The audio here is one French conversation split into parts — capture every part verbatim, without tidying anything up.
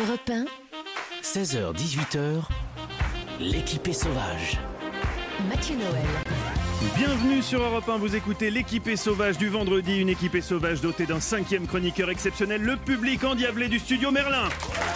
Europe un, seize heures dix-huit heures, l'équipée sauvage. Mathieu Noël. Bienvenue sur Europe un, vous écoutez l'équipée sauvage du vendredi, une équipée sauvage dotée d'un cinquième chroniqueur exceptionnel, le public endiablé du studio Merlin.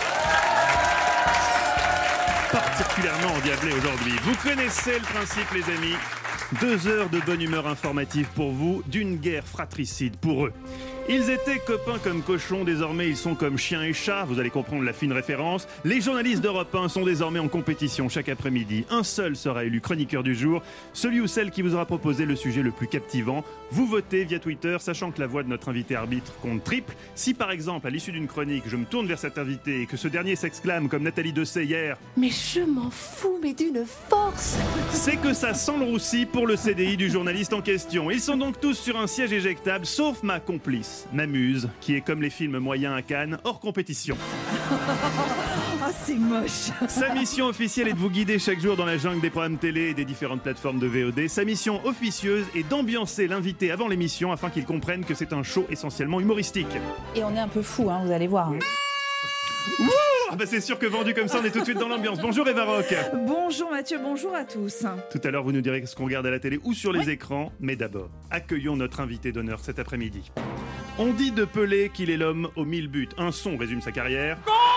Particulièrement endiablé aujourd'hui. Vous connaissez le principe, les amis. Deux heures de bonne humeur informative pour vous, d'une guerre fratricide pour eux. Ils étaient copains comme cochons, désormais ils sont comme chiens et chats, vous allez comprendre la fine référence. Les journalistes d'Europe un sont désormais en compétition chaque après-midi. Un seul sera élu chroniqueur du jour, celui ou celle qui vous aura proposé le sujet le plus captivant. Vous votez via Twitter, sachant que la voix de notre invité arbitre compte triple. Si par exemple, à l'issue d'une chronique, je me tourne vers cet invité et que ce dernier s'exclame comme Nathalie Dessay hier « Mais je m'en fous, mais d'une force !» c'est que ça sent le roussi pour le C D I du journaliste en question. Ils sont donc tous sur un siège éjectable, sauf ma complice, Mamuse, qui est comme les films moyens à Cannes, hors compétition. Ah, c'est moche. Sa mission officielle est de vous guider chaque jour dans la jungle des programmes télé et des différentes plateformes de V O D. Sa mission officieuse est d'ambiancer l'invité avant l'émission afin qu'il comprenne que c'est un show essentiellement humoristique. Et on est un peu fou, hein, vous allez voir. Wouh, ah bah c'est sûr que vendu comme ça, on est tout de suite dans l'ambiance. Bonjour Eva Rock. Bonjour Mathieu, bonjour à tous. Tout à l'heure, vous nous direz ce qu'on regarde à la télé ou sur les oui. écrans. Mais d'abord, accueillons notre invité d'honneur cet après-midi. On dit de Pelé qu'il est l'homme aux mille buts. Un son résume sa carrière.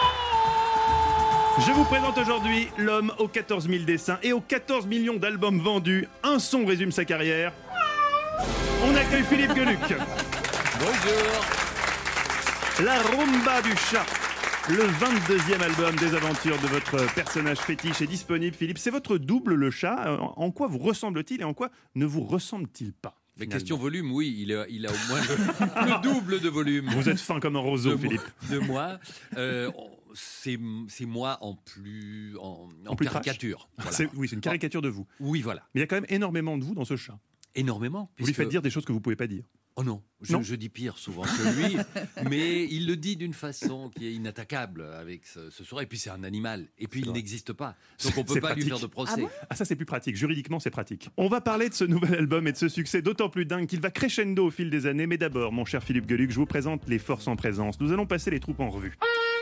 Je vous présente aujourd'hui l'homme aux quatorze mille dessins et aux quatorze millions d'albums vendus. Un son résume sa carrière. On accueille Philippe Gueluc. Bonjour. La rumba du chat. Le vingt-deuxième album des aventures de votre personnage fétiche est disponible. Philippe, c'est votre double, le chat. En quoi vous ressemble-t-il et en quoi ne vous ressemble-t-il pas? Mais question volume, oui, il a, il a au moins le, le double de volume. Vous êtes fin comme un roseau, de Philippe. Moi, de moi. Euh, c'est, c'est moi en plus, en, en, en plus caricature. Voilà. C'est, oui, c'est une caricature de vous. Oui, voilà. Mais il y a quand même énormément de vous dans ce chat. Énormément. Vous lui faites dire des choses que vous ne pouvez pas dire. Oh non, je, non. je dis pire souvent que lui, mais il le dit d'une façon qui est inattaquable avec ce, ce soir. Et puis c'est un animal, et puis c'est il vrai. n'existe pas, donc on ne peut pas pratique. lui faire de procès. Ah, bon ah ça c'est plus pratique, juridiquement c'est pratique. On va parler de ce nouvel album et de ce succès d'autant plus dingue qu'il va crescendo au fil des années. Mais d'abord, mon cher Philippe Gueluc, je vous présente les forces en présence. Nous allons passer les troupes en revue.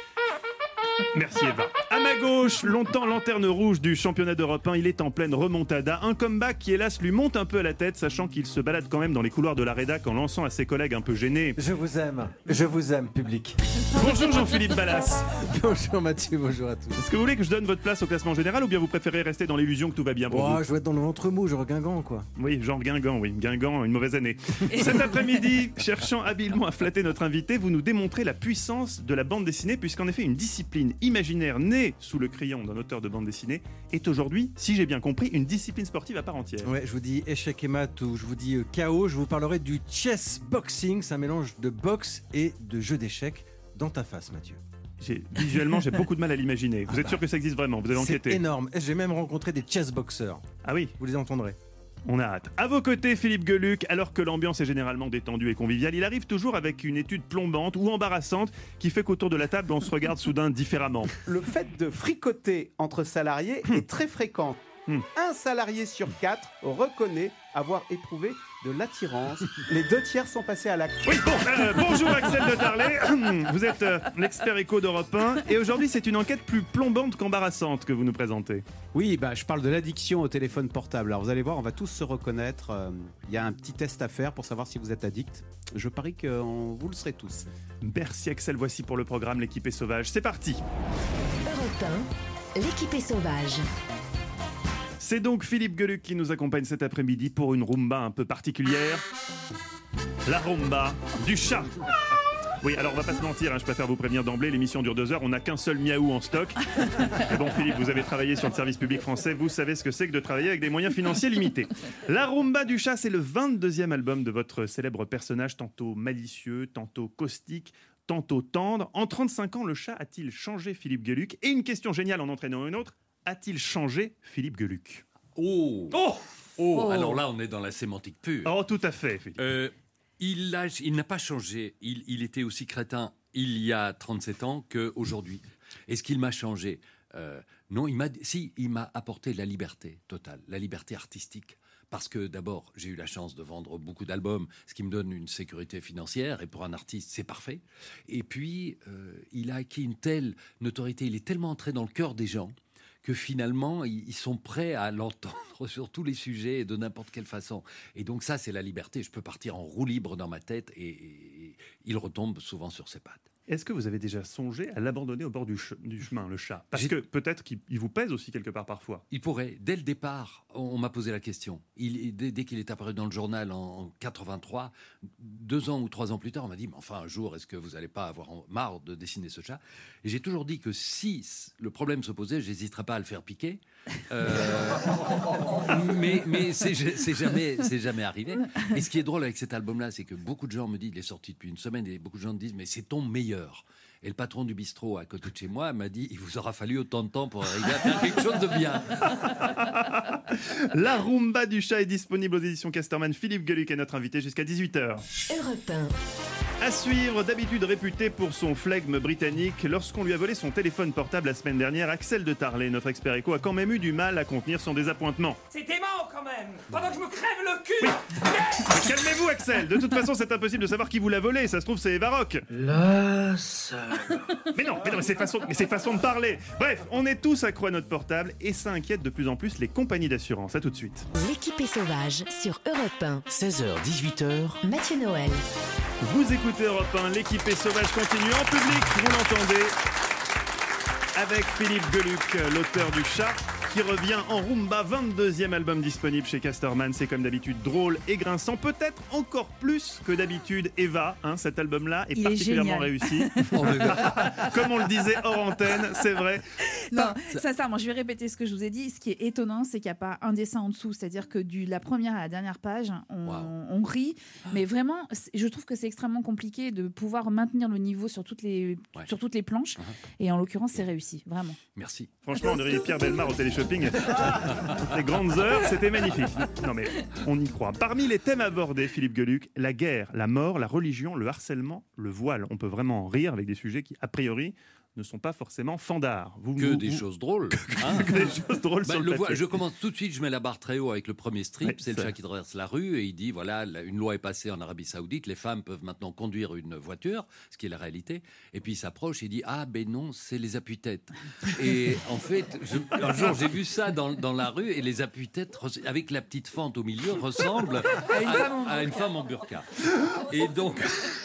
Merci Eva. À ma gauche, longtemps lanterne rouge du championnat d'Europe un, il est en pleine remontada. Un comeback qui hélas lui monte un peu à la tête, sachant qu'il se balade quand même dans les couloirs de la rédac en lançant à ses collègues un peu gênés. Je vous aime, je vous aime, public. Bonjour Jean-Philippe Ballas. Bonjour Mathieu, bonjour à tous. Est-ce que vous voulez que je donne votre place au classement général ou bien vous préférez rester dans l'illusion que tout va bien pour oh, vous? Je dois être dans l'entremot, genre Guingamp quoi. Oui, genre Guingamp, oui. Guingamp, une mauvaise année. Cet après-midi, cherchant habilement à flatter notre invité, vous nous démontrez la puissance de la bande dessinée, puisqu'en effet une discipline imaginaire née sous le crayon d'un auteur de bande dessinée est aujourd'hui, si j'ai bien compris, une discipline sportive à part entière. Ouais, je vous dis échec et mat ou je vous dis euh, K O, je vous parlerai du chess boxing, c'est un mélange de boxe et de jeu d'échecs dans ta face, Mathieu. J'ai, visuellement, j'ai beaucoup de mal à l'imaginer. Vous ah êtes bah, sûr que ça existe vraiment? Vous avez enquêté? C'est énorme. J'ai même rencontré des chess boxers. Ah oui? Vous les entendrez. On a hâte. À vos côtés, Philippe Gueluc, alors que l'ambiance est généralement détendue et conviviale, il arrive toujours avec une étude plombante ou embarrassante qui fait qu'autour de la table, on se regarde soudain différemment. Le fait de fricoter entre salariés est très fréquent. Hmm. Un salarié sur quatre reconnaît avoir éprouvé de l'attirance. Les deux tiers sont passés à l'acte. Oui, bon, euh, bonjour Axel de Tarlet. Vous êtes euh, l'expert éco d'Europe un et aujourd'hui c'est une enquête plus plombante qu'embarrassante que vous nous présentez. Oui, bah, je parle de l'addiction au téléphone portable. Alors vous allez voir, on va tous se reconnaître. Il euh, y a un petit test à faire pour savoir si vous êtes addict. Je parie que euh, vous le serez tous. Merci Axel, voici pour le programme L'équipée sauvage. C'est parti. Europe un, l'équipée sauvage. C'est donc Philippe Gueluc qui nous accompagne cet après-midi pour une rumba un peu particulière. La rumba du chat. Oui, alors on va pas se mentir, hein, je préfère vous prévenir d'emblée, l'émission dure deux heures, on n'a qu'un seul miaou en stock. Mais bon Philippe, vous avez travaillé sur le service public français, vous savez ce que c'est que de travailler avec des moyens financiers limités. La rumba du chat, c'est le vingt-deuxième album de votre célèbre personnage, tantôt malicieux, tantôt caustique, tantôt tendre. En trente-cinq ans, le chat a-t-il changé Philippe Gueluc? Et une question géniale en entraînant une autre, a-t-il changé Philippe Gueluc? Oh, oh, oh oh Alors là, on est dans la sémantique pure. Oh, tout à fait, Philippe. Euh, il, a, il n'a pas changé. Il, il était aussi crétin il y a trente-sept ans qu'aujourd'hui. Est-ce qu'il m'a changé? euh, Non, il m'a, si, il m'a apporté la liberté totale, la liberté artistique. parce que d'abord, j'ai eu la chance de vendre beaucoup d'albums, ce qui me donne une sécurité financière, et pour un artiste, c'est parfait. Et puis, euh, il a acquis une telle notoriété, il est tellement entré dans le cœur des gens, que finalement, ils sont prêts à l'entendre sur tous les sujets et de n'importe quelle façon. Et donc ça, c'est la liberté. Je peux partir en roue libre dans ma tête et, et, et il retombe souvent sur ses pattes. Est-ce que vous avez déjà songé à l'abandonner au bord du, ch- du chemin, le chat ? Parce J'ai... que peut-être qu'il il vous pèse aussi quelque part parfois. Il pourrait. Dès le départ, on, on m'a posé la question. Il, dès, dès qu'il est apparu dans le journal en, en quatre-vingt-trois, deux ans ou trois ans plus tard, on m'a dit « Mais enfin, un jour, est-ce que vous n'allez pas avoir marre de dessiner ce chat ?» Et j'ai toujours dit que si le problème se posait, je n'hésiterais pas à le faire piquer. Euh, mais mais c'est, c'est, jamais, c'est jamais arrivé. Et ce qui est drôle avec cet album-là, c'est que beaucoup de gens me disent, il est sorti depuis une semaine, et beaucoup de gens me disent, mais c'est ton meilleur. Et le patron du bistrot à côté de chez moi m'a dit, il vous aura fallu autant de temps pour arriver à faire quelque chose de bien. La rumba du chat est disponible aux éditions Casterman. Philippe Gueluc est notre invité jusqu'à dix-huit heures. Europe un. À suivre, d'habitude réputé pour son flegme britannique, lorsqu'on lui a volé son téléphone portable la semaine dernière, Axel de Tarlet, notre expert éco, a quand même eu du mal à contenir son désappointement. C'est dément quand même, pendant que je me crève le cul. Oui. Mais calmez-vous Axel, de toute façon c'est impossible de savoir qui vous l'a volé, ça se trouve c'est Eva Rock. La seule. Mais non, mais non, mais c'est façon, mais c'est façon de parler. Bref, on est tous accro à notre portable et ça inquiète de plus en plus les compagnies d'assurance. À tout de suite. L'équipée sauvage sur Europe un. seize heures dix-huit heures. Mathieu Noël. Vous écoutez Europe un, l'équipée sauvage continue en public, vous l'entendez, avec Philippe Gueluc, l'auteur du chat, qui revient en rumba, vingt-deuxième album disponible chez Casterman. C'est comme d'habitude drôle et grinçant, peut-être encore plus que d'habitude. Eva, hein, cet album-là est Il particulièrement est réussi. Comme on le disait hors antenne, c'est vrai. Non, ça, ça, moi je vais répéter ce que je vous ai dit. Ce qui est étonnant, c'est qu'il n'y a pas un dessin en dessous. C'est-à-dire que de la première à la dernière page, on, wow. on rit. Mais vraiment, je trouve que c'est extrêmement compliqué de pouvoir maintenir le niveau sur toutes les, ouais. sur toutes les planches. Uh-huh. Et en l'occurrence, c'est réussi, vraiment. Merci. Franchement, on dirait Pierre Bellemare au téléchat. Les grandes heures, c'était magnifique. Non mais on y croit. Parmi les thèmes abordés, Philippe Gueluc, la guerre, la mort, la religion, le harcèlement, le voile. On peut vraiment en rire avec des sujets qui, a priori, ne sont pas forcément fandards. Vous, que vous, des vous... choses drôles. Hein que des choses drôles bah, sur le, le voile, je commence tout de suite, je mets la barre très haut avec le premier strip, ouais, c'est, c'est le chat qui traverse la rue et il dit, voilà, une loi est passée en Arabie Saoudite, les femmes peuvent maintenant conduire une voiture, ce qui est la réalité. Et puis il s'approche et il dit, ah ben non, c'est les appuis-têtes. Et en fait, je, un jour j'ai vu ça dans, dans la rue et les appuis-têtes, avec la petite fente au milieu, ressemblent à une, à, femme, en... à une femme en burqa. Et donc,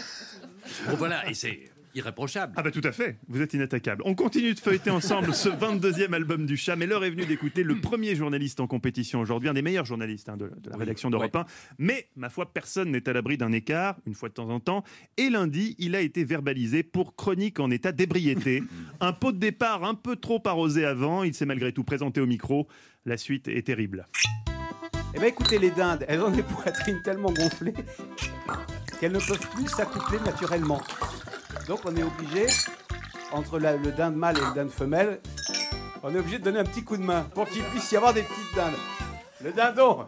bon voilà, et c'est... irréprochable. Ah bah tout à fait, vous êtes inattaquable. On continue de feuilleter ensemble ce vingt-deuxième album du chat, mais l'heure est venue d'écouter le premier journaliste en compétition aujourd'hui, un des meilleurs journalistes hein, de, de la rédaction oui, d'Europe ouais. un. Mais, ma foi, personne n'est à l'abri d'un écart, une fois de temps en temps. Et lundi, il a été verbalisé pour chronique en état d'ébriété. Un pot de départ un peu trop arrosé avant, il s'est malgré tout présenté au micro. La suite est terrible. Eh bien écoutez, les dindes, elles ont des poitrines tellement gonflées qu'elles ne peuvent plus s'accoupler naturellement. Donc on est obligé, entre la, le dinde mâle et le dinde femelle, on est obligé de donner un petit coup de main pour qu'il puisse y avoir des petites dindes. Le dindon.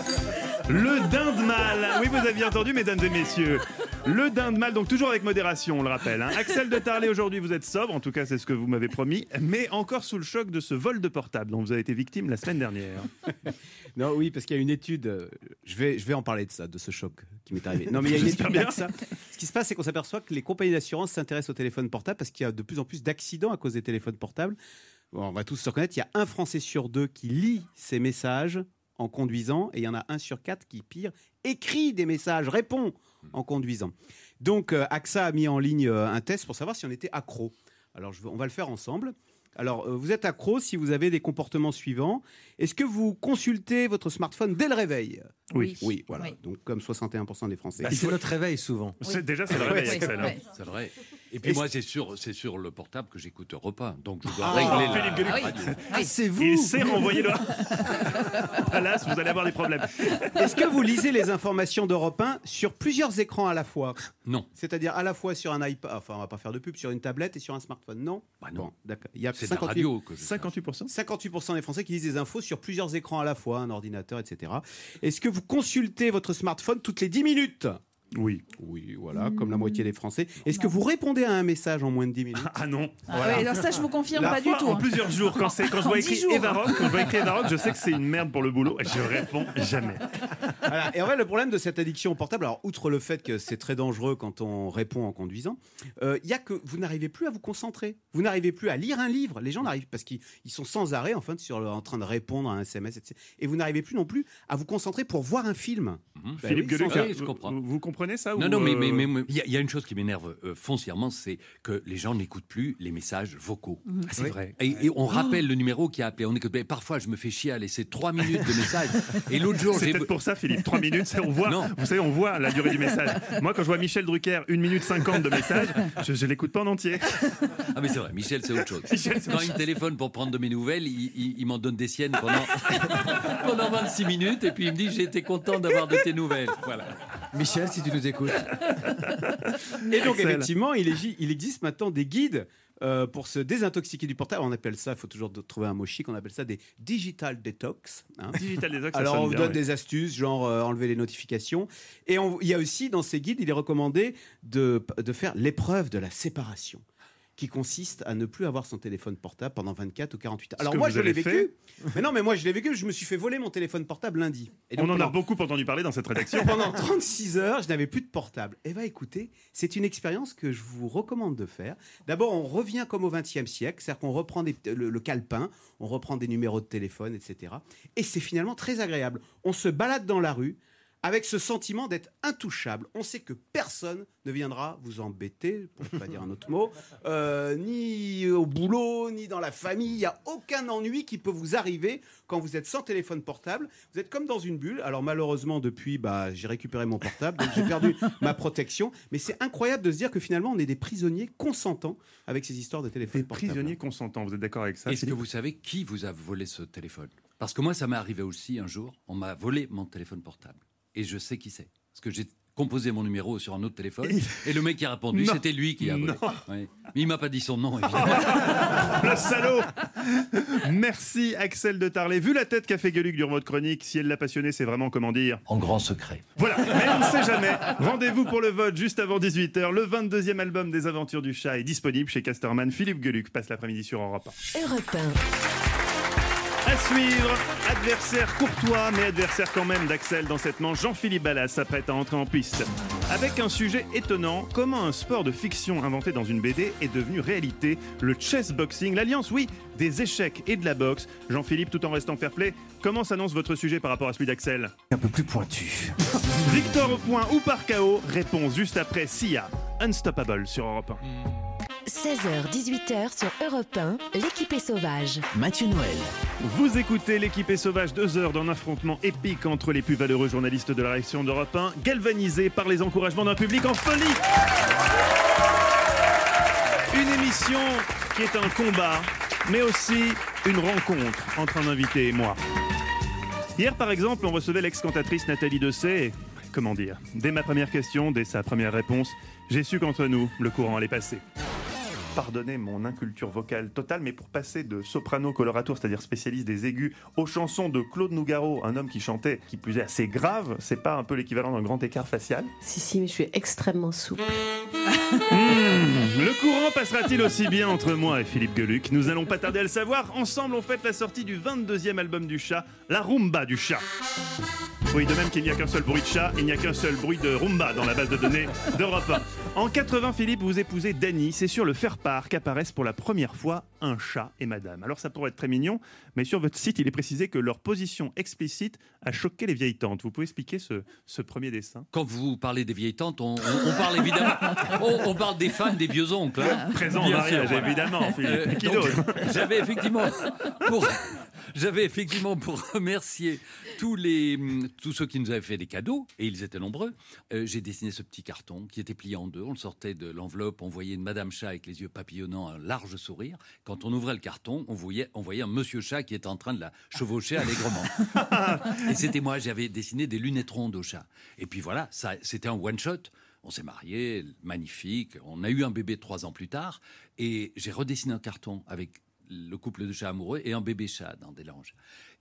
Le dinde mâle. Oui, vous aviez entendu, mesdames et messieurs. Le dinde mâle, donc toujours avec modération, on le rappelle. Hein. Axel de Tarlet, aujourd'hui, vous êtes sobre, en tout cas, c'est ce que vous m'avez promis, mais encore sous le choc de ce vol de portable dont vous avez été victime la semaine dernière. Non, oui, parce qu'il y a une étude, je vais, je vais en parler de ça, de ce choc qui m'est arrivé. Non, mais il y a une étude bien. Ça. Ce qui se passe, c'est qu'on s'aperçoit que les compagnies d'assurance s'intéressent aux téléphones portables parce qu'il y a de plus en plus d'accidents à cause des téléphones portables. Bon, on va tous se reconnaître, il y a un Français sur deux qui lit ses messages en conduisant et il y en a un sur quatre qui, pire, écrit des messages, répond en conduisant. Donc, euh, A X A a mis en ligne euh, un test pour savoir si on était accro. Alors, je veux, on va le faire ensemble. Alors, euh, vous êtes accro si vous avez des comportements suivants. Est-ce que vous consultez votre smartphone dès le réveil ? Oui. Oui, voilà. Oui. Donc, comme soixante et un pour cent des Français. Bah, c'est notre réveil, souvent. Oui. C'est, déjà, c'est le réveil, Axel. Oui. C'est vrai. Et puis, et moi, c'est sur, c'est sur le portable que j'écoute Europe un. Donc, je dois ah, régler ah, la, Philippe la radio. Ah, c'est vous. Il s'est renvoyé là. Alas, vous allez avoir des problèmes. Est-ce que vous lisez les informations d'Europe un sur plusieurs écrans à la fois ? Non. C'est-à-dire à la fois sur un iPad, enfin, on va pas faire de pub, sur une tablette et sur un smartphone. Non ? Bah non. Bon, d'accord. Il y a c'est cinquante-huit, la radio que je cinquante-huit pour cent cinquante-huit pour cent des Français qui lisent des infos sur plusieurs écrans à la fois, un ordinateur, et cetera. Est-ce que vous consultez votre smartphone toutes les dix minutes ? Oui. Oui, voilà, comme la moitié des Français. Est-ce que vous répondez à un message en moins de dix minutes? Ah non. Ah ouais, alors ça, je vous confirme La pas fois, du tout. En hein. plusieurs jours, quand, c'est, quand je En vois dix écrit jours. Evarock, quand je vois écrit Evarock, je sais que c'est une merde pour le boulot et je réponds jamais. Voilà. Et en fait, le problème de cette addiction au portable, alors outre le fait que c'est très dangereux quand on répond en conduisant, il euh, y a que vous n'arrivez plus à vous concentrer. Vous n'arrivez plus à lire un livre. Les gens n'arrivent parce qu'ils ils sont sans arrêt en, fait, sur, en train de répondre à un S M S, et cetera. Et vous n'arrivez plus non plus à vous concentrer pour voir un film. Mmh. Philippe oui, Gueluc, sans- vous, oui, je comprends. vous, vous comprenez ça Non, ou non, mais euh, mais- mais- mais il y, a- il y a une chose qui m'énerve euh, foncièrement, c'est que les gens n'écoutent plus les messages vocaux. Ah, c'est vrai. Et, et on rappelle le numéro qui a appelé. On écoute. Mais parfois, je me fais chier à laisser trois minutes de message. Et l'autre jour, C'est j'ai peut-être pour ça, Philippe. Trois minutes, c'est- on voit. Non. Vous savez, on voit la durée du message. Moi, quand je vois Michel Drucker, une minute cinquante de message, je, je l'écoute pas en entier. Ah mais c'est vrai, Michel c'est autre chose. Michel, c'est Quand autre il me téléphone pour prendre de mes nouvelles, il, il- il m'en donne des siennes pendant, pendant vingt-six minutes et puis il me dit j'ai été content d'avoir de tes nouvelles. Voilà. Michel, si tu nous écoutes. Et donc, Axel. effectivement, il, est- il existe maintenant des guides euh, pour se désintoxiquer du portable. On appelle ça, il faut toujours trouver un mot chic, on appelle ça des digital detox. hein. Digital Detox, ça Alors, sonne on vous bien, donne ouais. des astuces, genre euh, enlever les notifications. Et on- il y a aussi, dans ces guides, il est recommandé de, de faire l'épreuve de la séparation, qui consiste à ne plus avoir son téléphone portable pendant vingt-quatre ou quarante-huit heures. Alors que moi, vous je l'ai avez vécu. fait Mais non, mais moi, je l'ai vécu. Je me suis fait voler mon téléphone portable lundi. Et donc, On en a pendant- beaucoup entendu parler dans cette rédaction. pendant trente-six heures, je n'avais plus de portable. Eh bien, écoutez, c'est une expérience que je vous recommande de faire. D'abord, on revient comme au vingtième siècle, c'est-à-dire qu'on reprend des- le, le calepin, on reprend des numéros de téléphone, et cetera. Et c'est finalement très agréable. On se balade dans la rue avec ce sentiment d'être intouchable. On sait que personne ne viendra vous embêter, pour ne pas dire un autre mot, euh, ni au boulot, ni dans la famille. Il n'y a aucun ennui qui peut vous arriver quand vous êtes sans téléphone portable. Vous êtes comme dans une bulle. Alors malheureusement, depuis, bah, j'ai récupéré mon portable, donc j'ai perdu ma protection. Mais c'est incroyable de se dire que finalement, on est des prisonniers consentants avec ces histoires de téléphone Des portable. prisonniers consentants, vous êtes d'accord avec ça? Est-ce que Philippe vous savez qui vous a volé ce téléphone? Parce que moi ça m'est arrivé aussi un jour, on m'a volé mon téléphone portable. Et je sais qui c'est. Parce que j'ai composé mon numéro sur un autre téléphone et le mec qui a répondu, Non. c'était lui qui a volé. Non. Ouais. Mais il m'a pas dit son nom, évidemment. Le salaud. Merci Axel de Tarlet. Vu la tête qu'a fait Gueluc durant votre chronique, si elle l'a passionné, c'est vraiment comment dire. En grand secret. Voilà, mais on ne sait jamais. Rendez-vous pour le vote juste avant dix-huit heures. Le vingt-deuxième album des Aventures du Chat est disponible chez Casterman. Philippe Gueluc passe l'après-midi sur Europe un. Europe un. À suivre, adversaire courtois, mais adversaire quand même d'Axel dans cette manche. Jean-Philippe Ballas s'apprête à entrer en piste. Avec un sujet étonnant, comment un sport de fiction inventé dans une B D est devenu réalité? Le chess boxing, l'alliance, oui, des échecs et de la boxe. Jean-Philippe, tout en restant fair-play, comment s'annonce votre sujet par rapport à celui d'Axel? Un peu plus pointu. Victor au point ou par K O? Réponse juste après Sia, Unstoppable sur Europe un. seize heures dix-huit heures sur Europe un, l'équipe est sauvage. Mathieu Noël. Vous écoutez l'équipe est sauvage, deux heures d'un affrontement épique entre les plus valeureux journalistes de la réaction d'Europe un, galvanisés par les encouragements d'un public en folie. Une émission qui est un combat, mais aussi une rencontre entre un invité et moi. Hier, par exemple, on recevait l'ex-cantatrice Nathalie Dessay et, comment dire, dès ma première question, dès sa première réponse, j'ai su qu'entre nous, le courant allait passer. Pardonnez mon inculture vocale totale, mais pour passer de soprano coloratour, c'est-à-dire spécialiste des aigus, aux chansons de Claude Nougaro, un homme qui chantait, qui plus est assez grave, c'est pas un peu l'équivalent d'un grand écart facial? Si, si, mais je suis extrêmement souple. Mmh, le courant passera-t-il aussi bien entre moi et Philippe Gueluc? Nous allons pas tarder à le savoir. Ensemble, on fête la sortie du vingt-deuxième album du chat, la rumba du chat. Oui, de même qu'il n'y a qu'un seul bruit de chat, il n'y a qu'un seul bruit de rumba dans la base de données d'Europe un. En quatre-vingts, Philippe, vous épousez Dany. C'est sur le faire-part qu'apparaissent pour la première fois un chat et madame. Alors ça pourrait être très mignon, mais sur votre site, il est précisé que leur position explicite a choqué les vieilles tantes. Vous pouvez expliquer ce, ce premier dessin? Quand vous parlez des vieilles tantes, on, on- on parle évidemment, on, on parle des femmes, des vieux oncles. Hein. Présent en Bien mariage, sûr, voilà. évidemment, Philippe. Euh, Qui donc, d'autre? J'avais effectivement pour, j'avais effectivement pour remercier tous les tous ceux qui nous avaient fait des cadeaux, et ils étaient nombreux. euh, j'ai dessiné ce petit carton qui était plié en deux. On le sortait de l'enveloppe, on voyait une Madame Chat avec les yeux papillonnants, un large sourire. Quand on ouvrait le carton, on voyait, on voyait un Monsieur Chat qui était en train de la chevaucher allègrement. Et c'était moi, j'avais dessiné des lunettes rondes au chat. Et puis voilà, ça, c'était un one shot. On s'est mariés, magnifique. On a eu un bébé trois ans plus tard. Et j'ai redessiné un carton avec le couple de chats amoureux et un bébé chat dans des langes.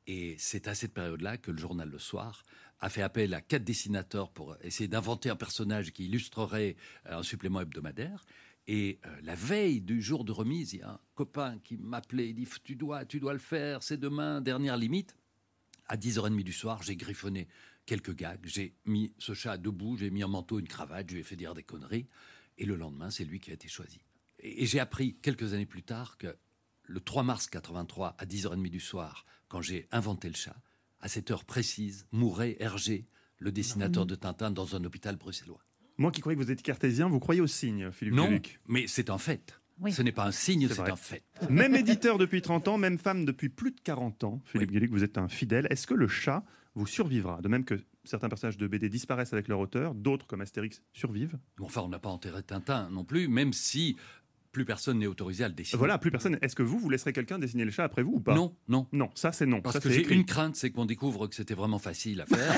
Et c'est à cette période-là que le journal Le Soir a fait appel à quatre dessinateurs pour essayer d'inventer un personnage qui illustrerait un supplément hebdomadaire. Et euh, la veille du jour de remise, il y a un copain qui m'appelait, il dit « tu dois, tu dois le faire, c'est demain, dernière limite ». À dix heures trente du soir, j'ai griffonné quelques gags, j'ai mis ce chat debout, j'ai mis un manteau, une cravate, je lui ai fait dire des conneries. Et le lendemain, c'est lui qui a été choisi. Et, et j'ai appris quelques années plus tard que le trois mars quatre-vingt-trois, à dix heures trente du soir, quand j'ai inventé le chat, à cette heure précise, mourait Hergé, le dessinateur de Tintin, dans un hôpital bruxellois. Moi qui croyais que vous étiez cartésien, vous croyez au signe, Philippe Non, Gueluc? mais c'est un fait. Oui. Ce n'est pas un signe, C'est c'est vrai. un fait. Même éditeur depuis trente ans, même femme depuis plus de quarante ans, Philippe Oui. Gueluc, vous êtes un fidèle. Est-ce que le chat vous survivra? De même que certains personnages de B D disparaissent avec leur auteur, d'autres, comme Astérix, survivent. Bon, enfin, on n'a pas enterré Tintin non plus, même si plus personne n'est autorisé à le dessiner. Voilà, plus personne. Est-ce que vous, vous laisserez quelqu'un dessiner le chat après vous ou pas? Non, non. Non, ça c'est non. Parce Ça, que c'est j'ai écrit. une crainte, c'est qu'on découvre que c'était vraiment facile à faire.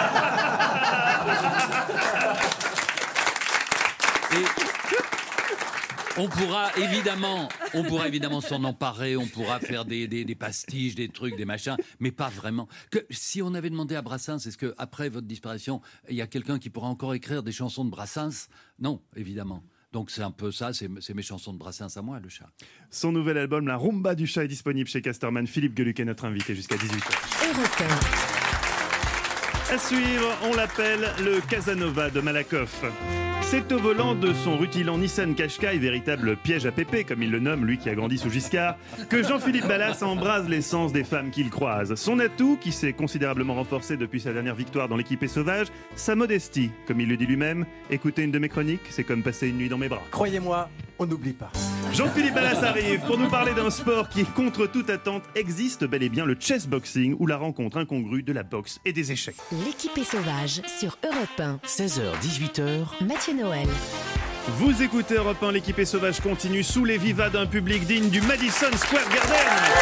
Et on pourra évidemment, on pourra évidemment s'en emparer, on pourra faire des, des, des pastiches, des trucs, des machins, mais pas vraiment. Que si on avait demandé à Brassens, est-ce que après votre disparition, il y a quelqu'un qui pourra encore écrire des chansons de Brassens? Non, évidemment. Donc c'est un peu ça, c'est c'est mes chansons de Brassens à moi, le chat. Son nouvel album, La Rumba du chat, est disponible chez Casterman. Philippe Gueluc est notre invité jusqu'à dix-huit heures. Europe un. À suivre, on l'appelle le Casanova de Malakoff. C'est au volant de son rutilant Nissan Qashqai, véritable piège à pépé, comme il le nomme, lui qui a grandi sous Giscard, que Jean-Philippe Ballas embrase l'essence des femmes qu'il croise. Son atout, qui s'est considérablement renforcé depuis sa dernière victoire dans l'équipée sauvage, sa modestie, comme il le dit lui-même. Écoutez une de mes chroniques, c'est comme passer une nuit dans mes bras. Croyez-moi, on n'oublie pas. Jean-Philippe Ballas arrive pour nous parler d'un sport qui, contre toute attente, existe bel et bien, le chess boxing, ou la rencontre incongrue de la boxe et des échecs. L'équipée sauvage sur Europe un. seize heures dix-huit heures. Mathieu Noël. Vous écoutez Europe un, l'équipée sauvage continue sous les vivas d'un public digne du Madison Square Garden.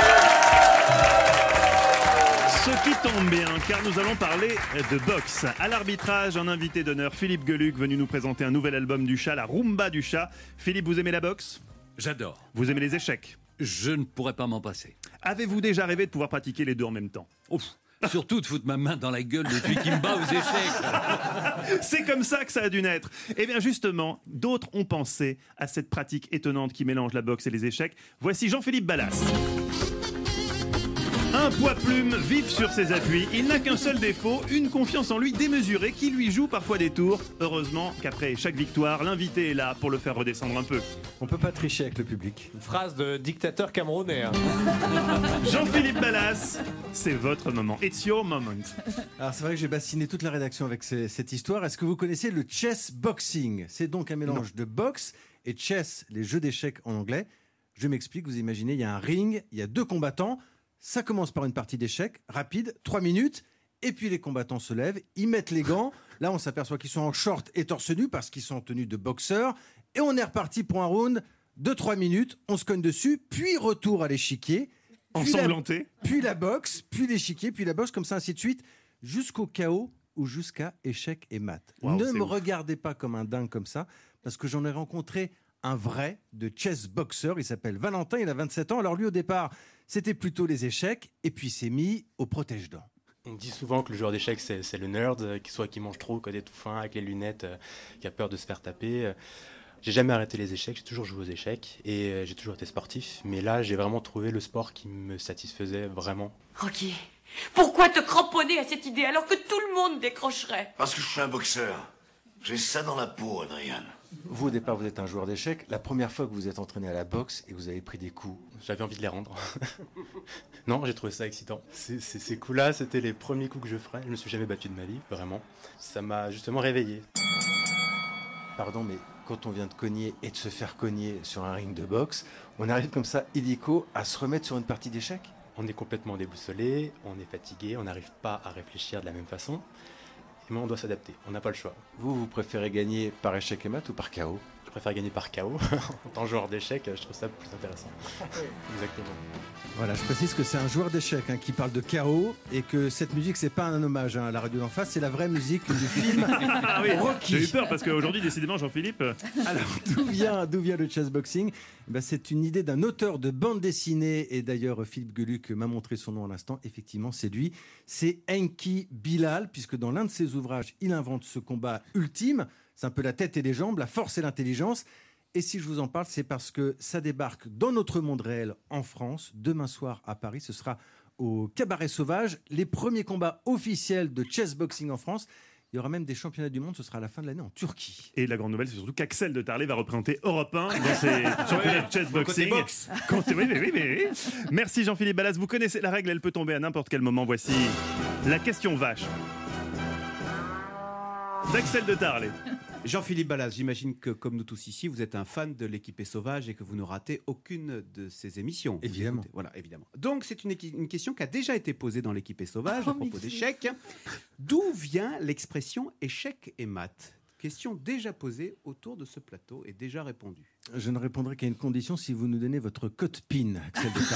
Ce qui tombe bien, car nous allons parler de boxe. À l'arbitrage, un invité d'honneur, Philippe Gueluc, venu nous présenter un nouvel album du chat, La Rumba du chat. Philippe, vous aimez la boxe? J'adore. Vous aimez les échecs? Je ne pourrais pas m'en passer. Avez-vous déjà rêvé de pouvoir pratiquer les deux en même temps? Ouf. Surtout de foutre ma main dans la gueule de celui qui me bat aux échecs. C'est comme ça que ça a dû naître. Eh bien justement, d'autres ont pensé à cette pratique étonnante qui mélange la boxe et les échecs. Voici Jean-Philippe Ballas. Un poids-plume vif sur ses appuis, il n'a qu'un seul défaut, une confiance en lui démesurée qui lui joue parfois des tours. Heureusement qu'après chaque victoire, l'invité est là pour le faire redescendre un peu. On peut pas tricher avec le public. Une phrase de dictateur camerounais. hein. Jean-Philippe Ballas, c'est votre moment. It's your moment. Alors c'est vrai que j'ai bassiné toute la rédaction avec ces- cette histoire. Est-ce que vous connaissez le chess boxing? C'est donc un mélange de boxe et chess, les jeux d'échecs en anglais. Je m'explique, vous imaginez, il y a un ring, il y a deux combattants. Ça commence par une partie d'échecs, rapide, trois minutes, et puis les combattants se lèvent, ils mettent les gants. Là, on s'aperçoit qu'ils sont en short et torse nu parce qu'ils sont en tenue de boxeur. Et on est reparti pour un round de trois minutes, on se cogne dessus, puis retour à l'échiquier. puis la- Ensanglanté. Puis la boxe, puis l'échiquier, puis la boxe, comme ça, ainsi de suite, jusqu'au chaos ou jusqu'à échec et mat. Wow, ne c'est me ouf. regardez pas comme un dingue comme ça, parce que j'en ai rencontré un vrai de chess boxer. Il s'appelle Valentin, il a vingt-sept ans. Alors lui, au départ, c'était plutôt les échecs, et puis il s'est mis au protège-dents. On dit souvent que le joueur d'échecs, c'est, c'est le nerd, euh, qui soit qui mange trop, qui est tout fin, avec les lunettes, euh, qui a peur de se faire taper. Euh, J'ai jamais arrêté les échecs, j'ai toujours joué aux échecs et euh, j'ai toujours été sportif. Mais là, j'ai vraiment trouvé le sport qui me satisfaisait vraiment. Rocky, pourquoi te cramponner à cette idée alors que tout le monde décrocherait? Parce que je suis un boxeur. J'ai ça dans la peau, Adrien. Vous, au départ, vous êtes un joueur d'échecs. La première fois que vous êtes entraîné à la boxe et vous avez pris des coups, J'avais envie de les rendre. Non, j'ai trouvé ça excitant. C'est- c'est- Ces coups-là, c'était les premiers coups que je ferais. Je me suis jamais battu de ma vie, vraiment. Ça m'a justement réveillé. pardon, mais quand on vient de cogner et de se faire cogner sur un ring de boxe, on arrive comme ça, illico, à se remettre sur une partie d'échecs? On est complètement déboussolé, on est fatigué, on n'arrive pas à réfléchir de la même façon. Et moi, on doit s'adapter, on n'a pas le choix. Vous, vous préférez gagner par échec et mat ou par K O? Je préfère gagner par K O. En tant que joueur d'échecs, je trouve ça plus intéressant. Exactement. Voilà, je précise que c'est un joueur d'échecs hein, qui parle de K O et que cette musique, c'est pas un hommage hein, à la radio d'en face, c'est la vraie musique du film Ah oui, Rocky. j'ai eu peur parce qu'aujourd'hui, décidément, Jean-Philippe. Alors, d'où vient, d'où vient le chessboxing ? Ben, c'est une idée d'un auteur de bande dessinée, et d'ailleurs Philippe Geluck m'a montré son nom à l'instant. Effectivement, c'est lui. C'est Enki Bilal, puisque dans l'un de ses ouvrages, il invente ce combat ultime. C'est un peu la tête et les jambes, la force et l'intelligence. Et si je vous en parle, c'est parce que ça débarque dans notre monde réel en France. Demain soir à Paris, ce sera au Cabaret Sauvage. Les premiers combats officiels de chessboxing en France. Il y aura même des championnats du monde, ce sera à la fin de l'année en Turquie. Et la grande nouvelle, c'est surtout qu'Axel de Tarlet va représenter Europe un dans ses championnats de chessboxing. Côté boxe. Côté- oui, mais oui, mais oui. Merci Jean-Philippe Ballas. Vous connaissez la règle, elle peut tomber à n'importe quel moment. Voici la question vache d'Axel de Tarlet. Jean-Philippe Ballas, j'imagine que comme nous tous ici, vous êtes un fan de l'équipée sauvage et que vous ne ratez aucune de ces émissions. Évidemment. Écoutez, voilà, évidemment. Donc c'est une, équi- une question qui a déjà été posée dans l'équipée sauvage Oh, à propos mais d'échecs. D'où vient l'expression échec et maths ? Question déjà posée autour de ce plateau et déjà répondue. Je ne répondrai qu'à une condition, si vous nous donnez votre code PIN, Axel de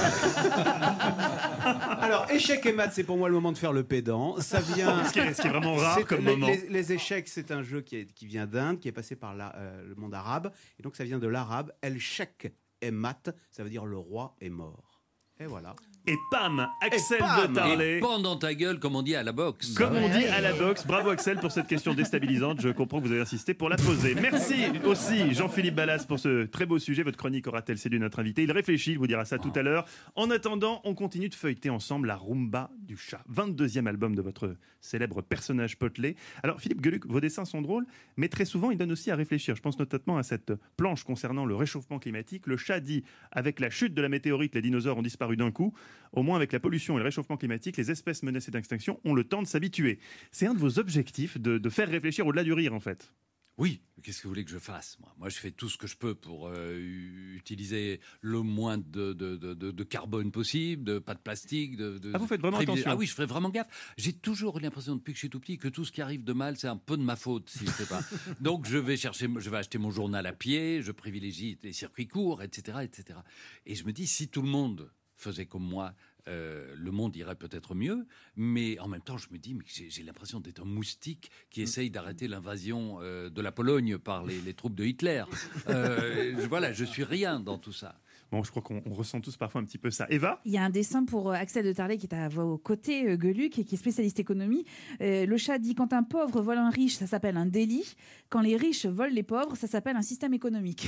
Tarlet. Alors, échec et maths, c'est pour moi le moment de faire le pédant. Ça vient. Ce qui est, ce qui est vraiment rare C'est- comme les, moment. les- les échecs, c'est un jeu qui, est- qui vient d'Inde, qui est passé par la- euh, le monde arabe. Et donc, ça vient de l'arabe. El Shek et mat, ça veut dire le roi est mort. Et voilà. Et pam, Axel Et pam de Tarlet. Et pendant ta gueule, comme on dit à la boxe. Comme on dit à la boxe, bravo Axel pour cette question déstabilisante. Je comprends que vous avez insisté pour la poser. Merci aussi Jean-Philippe Ballas pour ce très beau sujet. Votre chronique aura-t-elle séduit notre invité ? Il réfléchit, il vous dira ça tout à l'heure. En attendant, on continue de feuilleter ensemble la rumba du chat, vingt-deuxième album de votre célèbre personnage potelé. Alors Philippe Geluck, vos dessins sont drôles, mais très souvent ils donnent aussi à réfléchir. Je pense notamment à cette planche concernant le réchauffement climatique. Le chat dit, avec la chute de la météorite, les dinosaures ont disparu d'un coup. Au moins avec la pollution et le réchauffement climatique, les espèces menacées d'extinction ont le temps de s'habituer. C'est un de vos objectifs de, de faire réfléchir au-delà du rire en fait. Oui, qu'est-ce que vous voulez que je fasse moi Moi, je fais tout ce que je peux pour euh, u- utiliser le moins de, de, de, de- de carbone possible, de pas de plastique. De, de- Ah, vous faites vraiment privilégier- attention. Ah oui, je ferai vraiment gaffe. J'ai toujours eu l'impression depuis que je suis tout petit que tout ce qui arrive de mal, c'est un peu de ma faute, si je sais pas. Donc, je vais chercher, je vais acheter mon journal à pied, je privilégie les circuits courts, et cetera, et cetera. Et je me dis, si tout le monde faisait comme moi, euh, le monde irait peut-être mieux, mais en même temps, je me dis, mais j'ai, j'ai l'impression d'être un moustique qui essaye d'arrêter l'invasion euh, de la Pologne par les, les troupes de Hitler. Euh, je- voilà, je suis rien dans tout ça. Bon, je crois qu'on on ressent tous parfois un petit peu ça. Eva ? Il y a un dessin pour euh, Axel de Tarlet qui est à vos côtés, euh, Geluck, et qui est spécialiste économie. Euh, le chat dit quand un pauvre vole un riche, ça s'appelle un délit. Quand les riches volent les pauvres, ça s'appelle un système économique.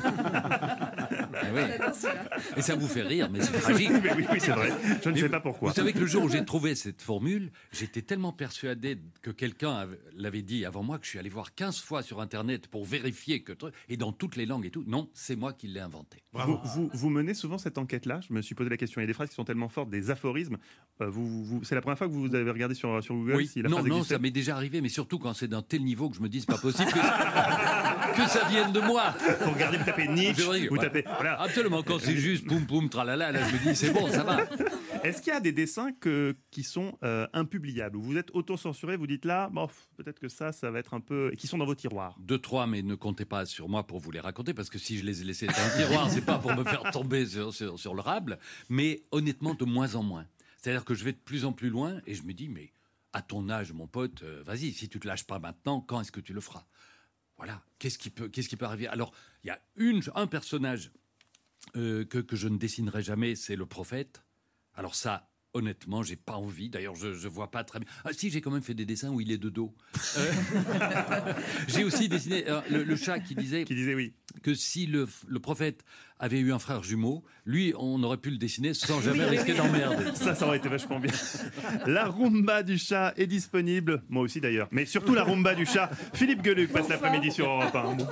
Ah oui. Et ça vous fait rire, mais c'est tragique. Oui, oui, oui, c'est vrai. Je ne Mais sais vous- pas pourquoi. Vous savez que le jour où j'ai trouvé cette formule, j'étais tellement persuadé que quelqu'un avait- l'avait dit avant moi que je suis allé voir quinze fois sur Internet pour vérifier que... Et dans toutes les langues et tout. Non, c'est moi qui l'ai inventé. Vous, vous, vous menez souvent cette enquête-là. Je me suis posé la question. Il y a des phrases qui sont tellement fortes, des aphorismes. Euh, vous, vous- vous- c'est la première fois que vous avez regardé sur, sur Google Oui, si la non, phrase non, existait. ça m'est déjà arrivé, mais surtout quand c'est d'un tel niveau que je me dis c'est pas possible que, que ça vienne de moi. Vous regardez, vous tapez Nietzsche, Je ris, vous voilà. tapez. Voilà. Absolument, quand c'est juste poum poum tralala, là je me dis c'est bon, ça va. Est-ce qu'il y a des dessins que, qui sont euh, impubliables, où vous êtes auto-censuré, vous dites là, bon, pff, peut-être que ça, ça va être un peu. Et qui sont dans vos tiroirs? Deux, trois, mais ne comptez pas sur moi pour vous les raconter, parce que si je les ai laissés dans un tiroir, c'est pas pour me faire tomber sur, sur, sur le rable, mais honnêtement, de moins en moins. C'est-à-dire que je vais de plus en plus loin et je me dis, mais à ton âge, mon pote, euh, vas-y, si tu te lâches pas maintenant, quand est-ce que tu le feras? Voilà, qu'est-ce qui peut, qu'est-ce qui peut arriver? Alors, il y a une, un personnage euh, que, que je ne dessinerai jamais, c'est le prophète. Alors ça, honnêtement, j'ai pas envie. D'ailleurs, je, je vois pas très bien. Ah si, j'ai quand même fait des dessins où il est de dos. Euh, j'ai aussi dessiné euh, le, le chat qui disait, qui disait oui. que si le, le prophète avait eu un frère jumeau, lui, on aurait pu le dessiner sans jamais Oui, risquer oui. d'emmerder. Ça, ça aurait été vachement bien. La rumba du chat est disponible, moi aussi d'ailleurs, mais surtout la rumba du chat. Philippe Geluck passe l'après-midi sur Europe un. Mon Dieu.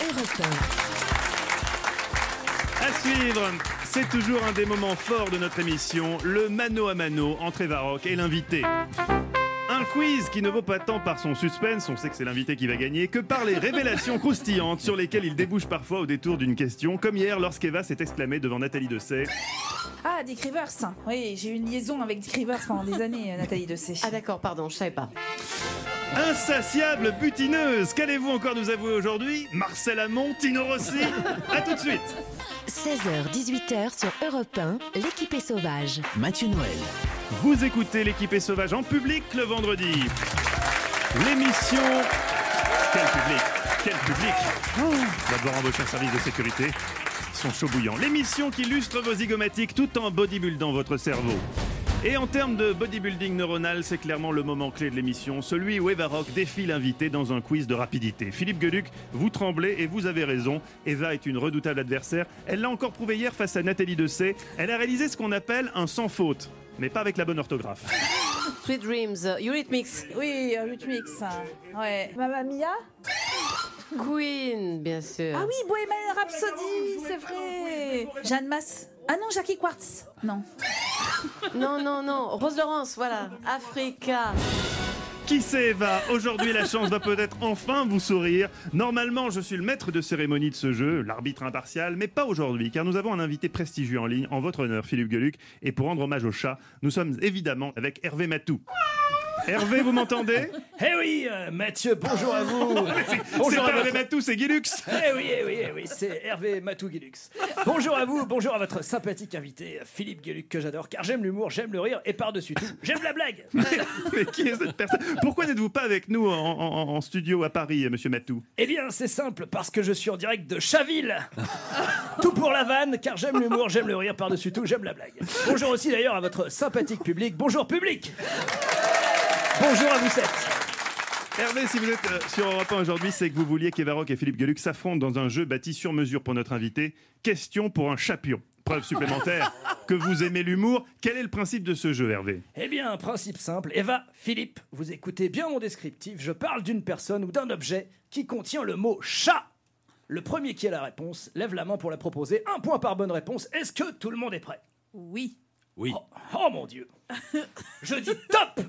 À suivre, c'est toujours un des moments forts de notre émission, le mano à mano entre Eva Rock et l'invité. Un quiz qui ne vaut pas tant par son suspense, on sait que c'est l'invité qui va gagner, que par les révélations croustillantes sur lesquelles il débouche parfois au détour d'une question, comme hier lorsqu'Eva s'est exclamée devant Nathalie Dessay. Ah, Dick Rivers. Oui, j'ai eu une liaison avec Dick Rivers pendant des années, euh, Nathalie Dessay. Ah d'accord, pardon, je savais pas. Insatiable butineuse, qu'allez-vous encore nous avouer aujourd'hui? Marcel Amont, Tino Rossi. À tout de suite. seize heures dix-huit heures sur Europe un, l'équipe est sauvage. Mathieu Noël. Vous écoutez l'équipe est sauvage en public le vendredi. L'émission... Quel public? Quel public? Oh, d'abord embaucher un service de sécurité. Ils sont chauds bouillants. L'émission qui illustre vos zygomatiques tout en bodybuildant votre cerveau. Et en termes de bodybuilding neuronal, c'est clairement le moment clé de l'émission, celui où Eva Rock défie l'invité dans un quiz de rapidité. Philippe Gueluc, vous tremblez et vous avez raison. Eva est une redoutable adversaire. Elle l'a encore prouvé hier face à Nathalie Dessay. Elle a réalisé ce qu'on appelle un sans faute, mais pas avec la bonne orthographe. Sweet Dreams, Eurythmics. Oui, Eurythmics. Ouais. Mamma Mia? Queen, bien sûr. Ah oui, Bohemian Rhapsody, c'est vrai. Jeanne Masse. Ah non, Jackie Quartz. Non. Non, non, non. Rose Laurence, voilà. Africa. Qui c'est Eva? Aujourd'hui, la chance va peut-être enfin vous sourire. Normalement, je suis le maître de cérémonie de ce jeu, l'arbitre impartial, mais pas aujourd'hui, car nous avons un invité prestigieux en ligne, en votre honneur, Philippe Gueluc. Et pour rendre hommage au chat, nous sommes évidemment avec Hervé Matou. Hervé, vous m'entendez? Eh oui, euh, Mathieu, bonjour à vous. C'est Bonjour pas à Hervé votre... Matou, c'est Guilux. Eh oui, eh oui, eh oui, c'est Hervé Matou-Guilux. Bonjour à vous, bonjour à votre sympathique invité, Philippe Gueluc, que j'adore, car j'aime l'humour, j'aime le rire, et par-dessus tout, j'aime la blague. Mais, mais qui est cette personne? Pourquoi n'êtes-vous pas avec nous en, en- en studio à Paris, monsieur Matou? Eh bien, c'est simple, parce que je suis en direct de Chaville. Tout pour la vanne, car j'aime l'humour, j'aime le rire, par-dessus tout, j'aime la blague. Bonjour aussi d'ailleurs à votre sympathique public. Bonjour public. Bonjour à vous sept. Hervé, si vous êtes euh, sur Europe un aujourd'hui, c'est que vous vouliez qu'Eva Rock et Philippe Gueluc s'affrontent dans un jeu bâti sur mesure pour notre invité. Question pour un champion. Preuve supplémentaire que vous aimez l'humour. Quel est le principe de ce jeu, Hervé? Eh bien, un principe simple. Eva, Philippe, vous écoutez bien mon descriptif. Je parle d'une personne ou d'un objet qui contient le mot chat. Le premier qui a la réponse lève la main pour la proposer. Un point par bonne réponse. Est-ce que tout le monde est prêt? Oui. Oui. Oh, oh mon Dieu. Je dis top.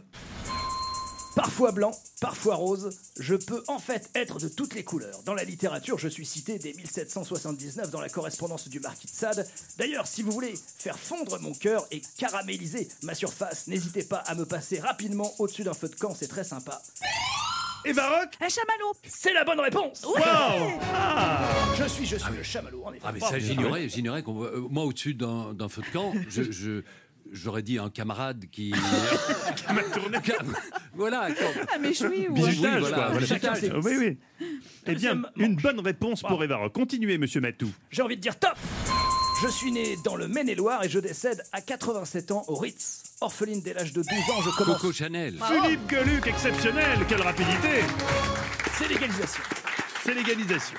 Parfois blanc, parfois rose, je peux en fait être de toutes les couleurs. Dans la littérature, je suis cité dès mille sept cent soixante-dix-neuf dans la correspondance du marquis de Sade. D'ailleurs, si vous voulez faire fondre mon cœur et caraméliser ma surface, n'hésitez pas à me passer rapidement au-dessus d'un feu de camp, c'est très sympa. Eva Rock? Un chamallow. C'est la bonne réponse. Wow. Ah. Je suis, je suis le chamallow, en effet. Ah mais Bravo. ça j'ignorais, j'ignorais qu'on voit- euh, moi au-dessus d'un d'un feu de camp, je, je- j'aurais dit un camarade qui Qui m'a tourné. voilà. quand- Ah, mais oui, ou Bizutage, Oui, voilà, quoi. Voilà. chacun ses- Oui, oui. Eh bien, Deuxième une bonne réponse pour Wow. Eva Rock. Continuez, monsieur Matou. J'ai envie de dire top. Je suis né dans le Maine-et-Loire et je décède à quatre-vingt-sept ans au Ritz. Orpheline dès l'âge de douze ans, je commence. Coco Chanel. Philippe Gueluc, exceptionnel. Quelle rapidité. C'est l'égalisation. C'est l'égalisation.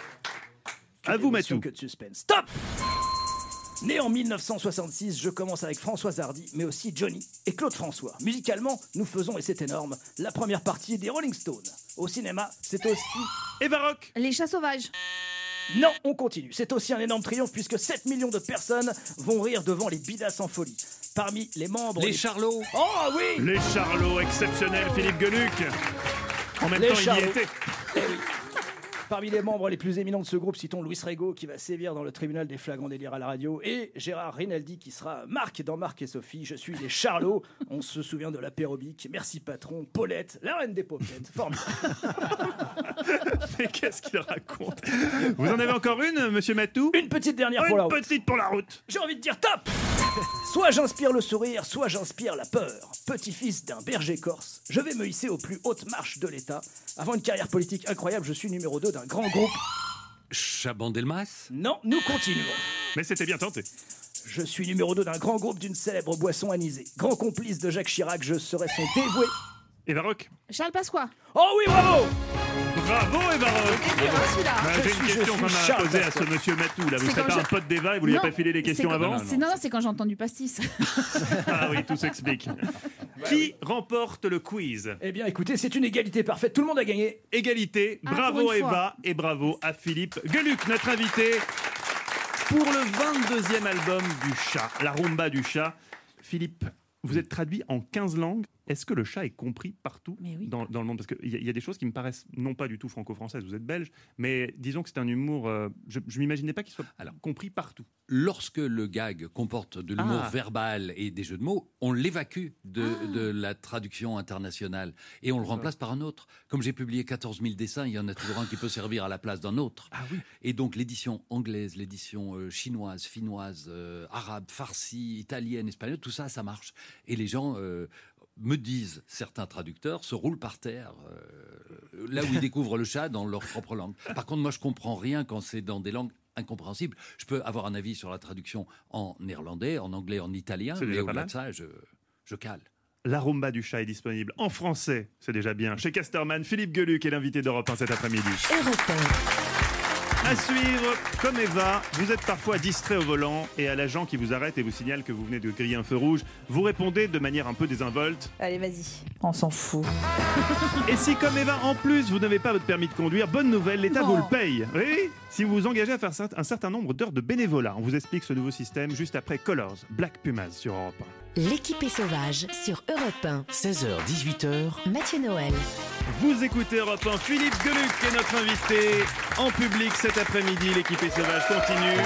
Que À vous, d'émotion, Matou. que de suspense. Stop. Né en mille neuf cent soixante-six, je commence avec Françoise Hardy, mais aussi Johnny et Claude François. Musicalement, nous faisons, et c'est énorme, la première partie des Rolling Stones. Au cinéma, c'est aussi... Eva Rock. Les chats sauvages. Non, on continue. C'est aussi un énorme triomphe puisque sept millions de personnes vont rire devant les Bidas en folie. Parmi les membres... Les Charlots. Oh oui. Les Charlots, exceptionnel, Philippe Gueluc. En même Les temps, il y Charlots. était. Eh oui. Parmi les membres les plus éminents de ce groupe, citons Luis Rego qui va sévir dans le tribunal des flagrants délires à la radio et Gérard Rinaldi qui sera Marc dans Marc et Sophie. Je suis les Charlots. On se souvient de l'apérobique. Merci patron. Paulette, la reine des paupettes. Formidable. Mais qu'est-ce qu'il raconte? Vous en avez encore une, monsieur Matou? Une petite dernière Une pour la route. petite pour la route. J'ai envie de dire top. Soit j'inspire le sourire, soit j'inspire la peur. Petit-fils d'un berger corse, je vais me hisser aux plus hautes marches de l'État. Avant une carrière politique incroyable, je suis numéro deux d'un grand groupe. Chabandelmas. Non, nous continuons. Mais c'était bien tenté. Je suis numéro deux d'un grand groupe d'une célèbre boisson anisée. Grand complice de Jacques Chirac, je serai son dévoué. Eva Rock. Charles Pasqua. Oh oui, bravo. Bravo, Eva Rock. Eh bien, celui-là. Bah, Je J'ai suis- une je question suis qu'on a Charles posée à ce Pasqua. monsieur Matou. Là, vous C'est serez quand pas je- un pote d'Eva et vous lui Non, avez pas filé les c'est questions quand- avant? c'est- Non, non, c'est quand j'ai entendu pastis. Ah oui, tout s'explique. Qui remporte le quiz? Eh bien, écoutez, c'est une égalité parfaite. Tout le monde a gagné. Égalité. Ah, Bravo pour à une fois. Eva et bravo à Philippe Gueluc, notre invité pour le vingt-deuxième album du chat, la rumba du chat. Philippe, vous êtes traduit en quinze langues. Est-ce que le chat est compris partout oui. dans, dans le monde? Parce qu'il y, y a des choses qui me paraissent non pas du tout franco-françaises, vous êtes belge, mais disons que c'est un humour, euh, je ne m'imaginais pas qu'il soit Alors, compris partout. Lorsque le gag comporte de l'humour ah. verbal et des jeux de mots, on l'évacue de, ah. de la traduction internationale et on le remplace par un autre. Comme j'ai publié quatorze mille dessins, il y en a toujours un qui peut servir à la place d'un autre. Ah oui. Et donc l'édition anglaise, l'édition euh, chinoise, finnoise, euh, arabe, farsi, italienne, espagnole, tout ça, ça marche. Et les gens... Euh, me disent certains traducteurs, se roulent par terre, euh, là où ils découvrent le chat dans leur propre langue. Par contre, moi, je comprends rien quand c'est dans des langues incompréhensibles. Je peux avoir un avis sur la traduction en néerlandais, en anglais, en italien, mais au-delà de ça, je, je cale. La rumba du chat est disponible en français, c'est déjà bien. Chez Casterman, Philippe Gueluc est l'invité d'Europe un cet après-midi. Europe un. À suivre, comme Eva, vous êtes parfois distrait au volant et à l'agent qui vous arrête et vous signale que vous venez de griller un feu rouge, vous répondez de manière un peu désinvolte. Allez, vas-y, on s'en fout. Et si, comme Eva, en plus, vous n'avez pas votre permis de conduire, bonne nouvelle, l'État non. vous le paye. Oui, si vous vous engagez à faire un certain nombre d'heures de bénévolat. On vous explique ce nouveau système juste après Colors, Black Pumas sur Europe un. L'équipée sauvage sur Europe un. seize heures dix-huit heures. Mathieu Noël. Vous écoutez Europe un. Philippe Gueluc est notre invité en public cet après-midi. L'équipée sauvage continue.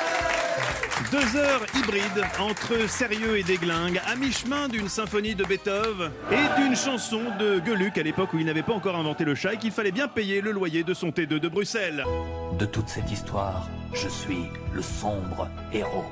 Deux heures hybrides entre sérieux et déglingue, à mi-chemin d'une symphonie de Beethoven et d'une chanson de Gueluc à l'époque où il n'avait pas encore inventé le chat et qu'il fallait bien payer le loyer de son T deux de Bruxelles. De toute cette histoire, je suis le sombre héros.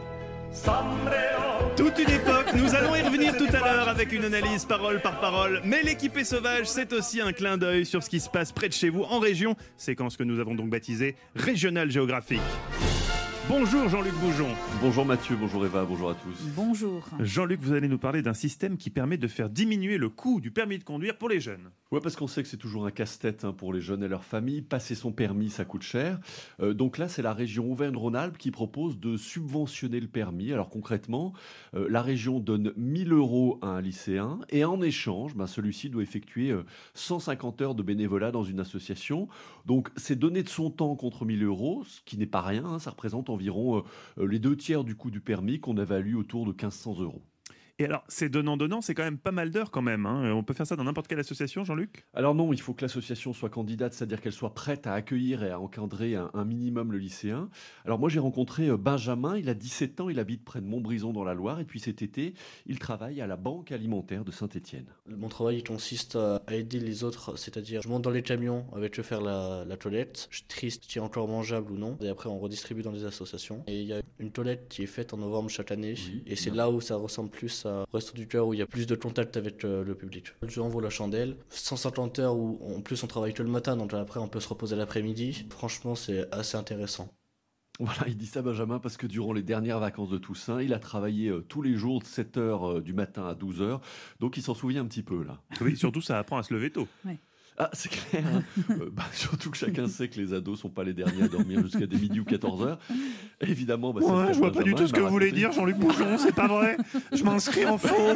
Toute une époque, nous allons y revenir tout à l'heure avec une analyse parole par parole. Mais l'équipée sauvage, c'est aussi un clin d'œil sur ce qui se passe près de chez vous en région. Séquence que nous avons donc baptisée Régional Géographique. Bonjour Jean-Luc Boujon. Bonjour Mathieu, bonjour Eva, bonjour à tous. Bonjour. Jean-Luc, vous allez nous parler d'un système qui permet de faire diminuer le coût du permis de conduire pour les jeunes. Ouais, parce qu'on sait que c'est toujours un casse-tête hein, pour les jeunes et leurs familles. Passer son permis, ça coûte cher. Euh, donc là, c'est la région Auvergne-Rhône-Alpes qui propose de subventionner le permis. Alors concrètement, euh, la région donne mille euros à un lycéen et en échange, ben, celui-ci doit effectuer euh, cent cinquante heures de bénévolat dans une association. Donc c'est donner de son temps contre mille euros, ce qui n'est pas rien. Hein, ça représente environ euh, les deux tiers du coût du permis qu'on évalue autour de quinze cents euros. Et alors, c'est donnant-donnant, c'est quand même pas mal d'heures quand même. Hein. On peut faire ça dans n'importe quelle association, Jean-Luc ? Alors non, il faut que l'association soit candidate, c'est-à-dire qu'elle soit prête à accueillir et à encadrer un, un minimum le lycéen. Alors moi, j'ai rencontré Benjamin, il a dix-sept ans, il habite près de Montbrison dans la Loire, et puis cet été, il travaille à la Banque alimentaire de Saint-Étienne. Mon travail il consiste à aider les autres, c'est-à-dire je monte dans les camions avec je faire la, la toilette, je trie ce qui est encore mangeable ou non, et après on redistribue dans les associations. Et il y a une toilette qui est faite en novembre chaque année, oui, et c'est oui. là où ça ressemble plus à Resto du Cœur, où il y a plus de contact avec euh, le public. Je envoie la chandelle, cent cinquante heures où en plus on travaille que le matin, donc après on peut se reposer l'après-midi. Franchement, c'est assez intéressant. Voilà, il dit ça Benjamin parce que durant les dernières vacances de Toussaint, il a travaillé euh, tous les jours de sept heures euh, du matin à douze heures, donc il s'en souvient un petit peu là. Oui, surtout ça apprend à se lever tôt. Ouais. Ah, c'est clair. Hein. euh, bah, surtout que chacun sait que les ados sont pas les derniers à dormir jusqu'à des midi ou quatorze heures. Évidemment, bah, ouais, je vois pas du tout ce que vous voulez dire, Jean-Luc Boujon, c'est pas vrai. Je m'inscris en faux.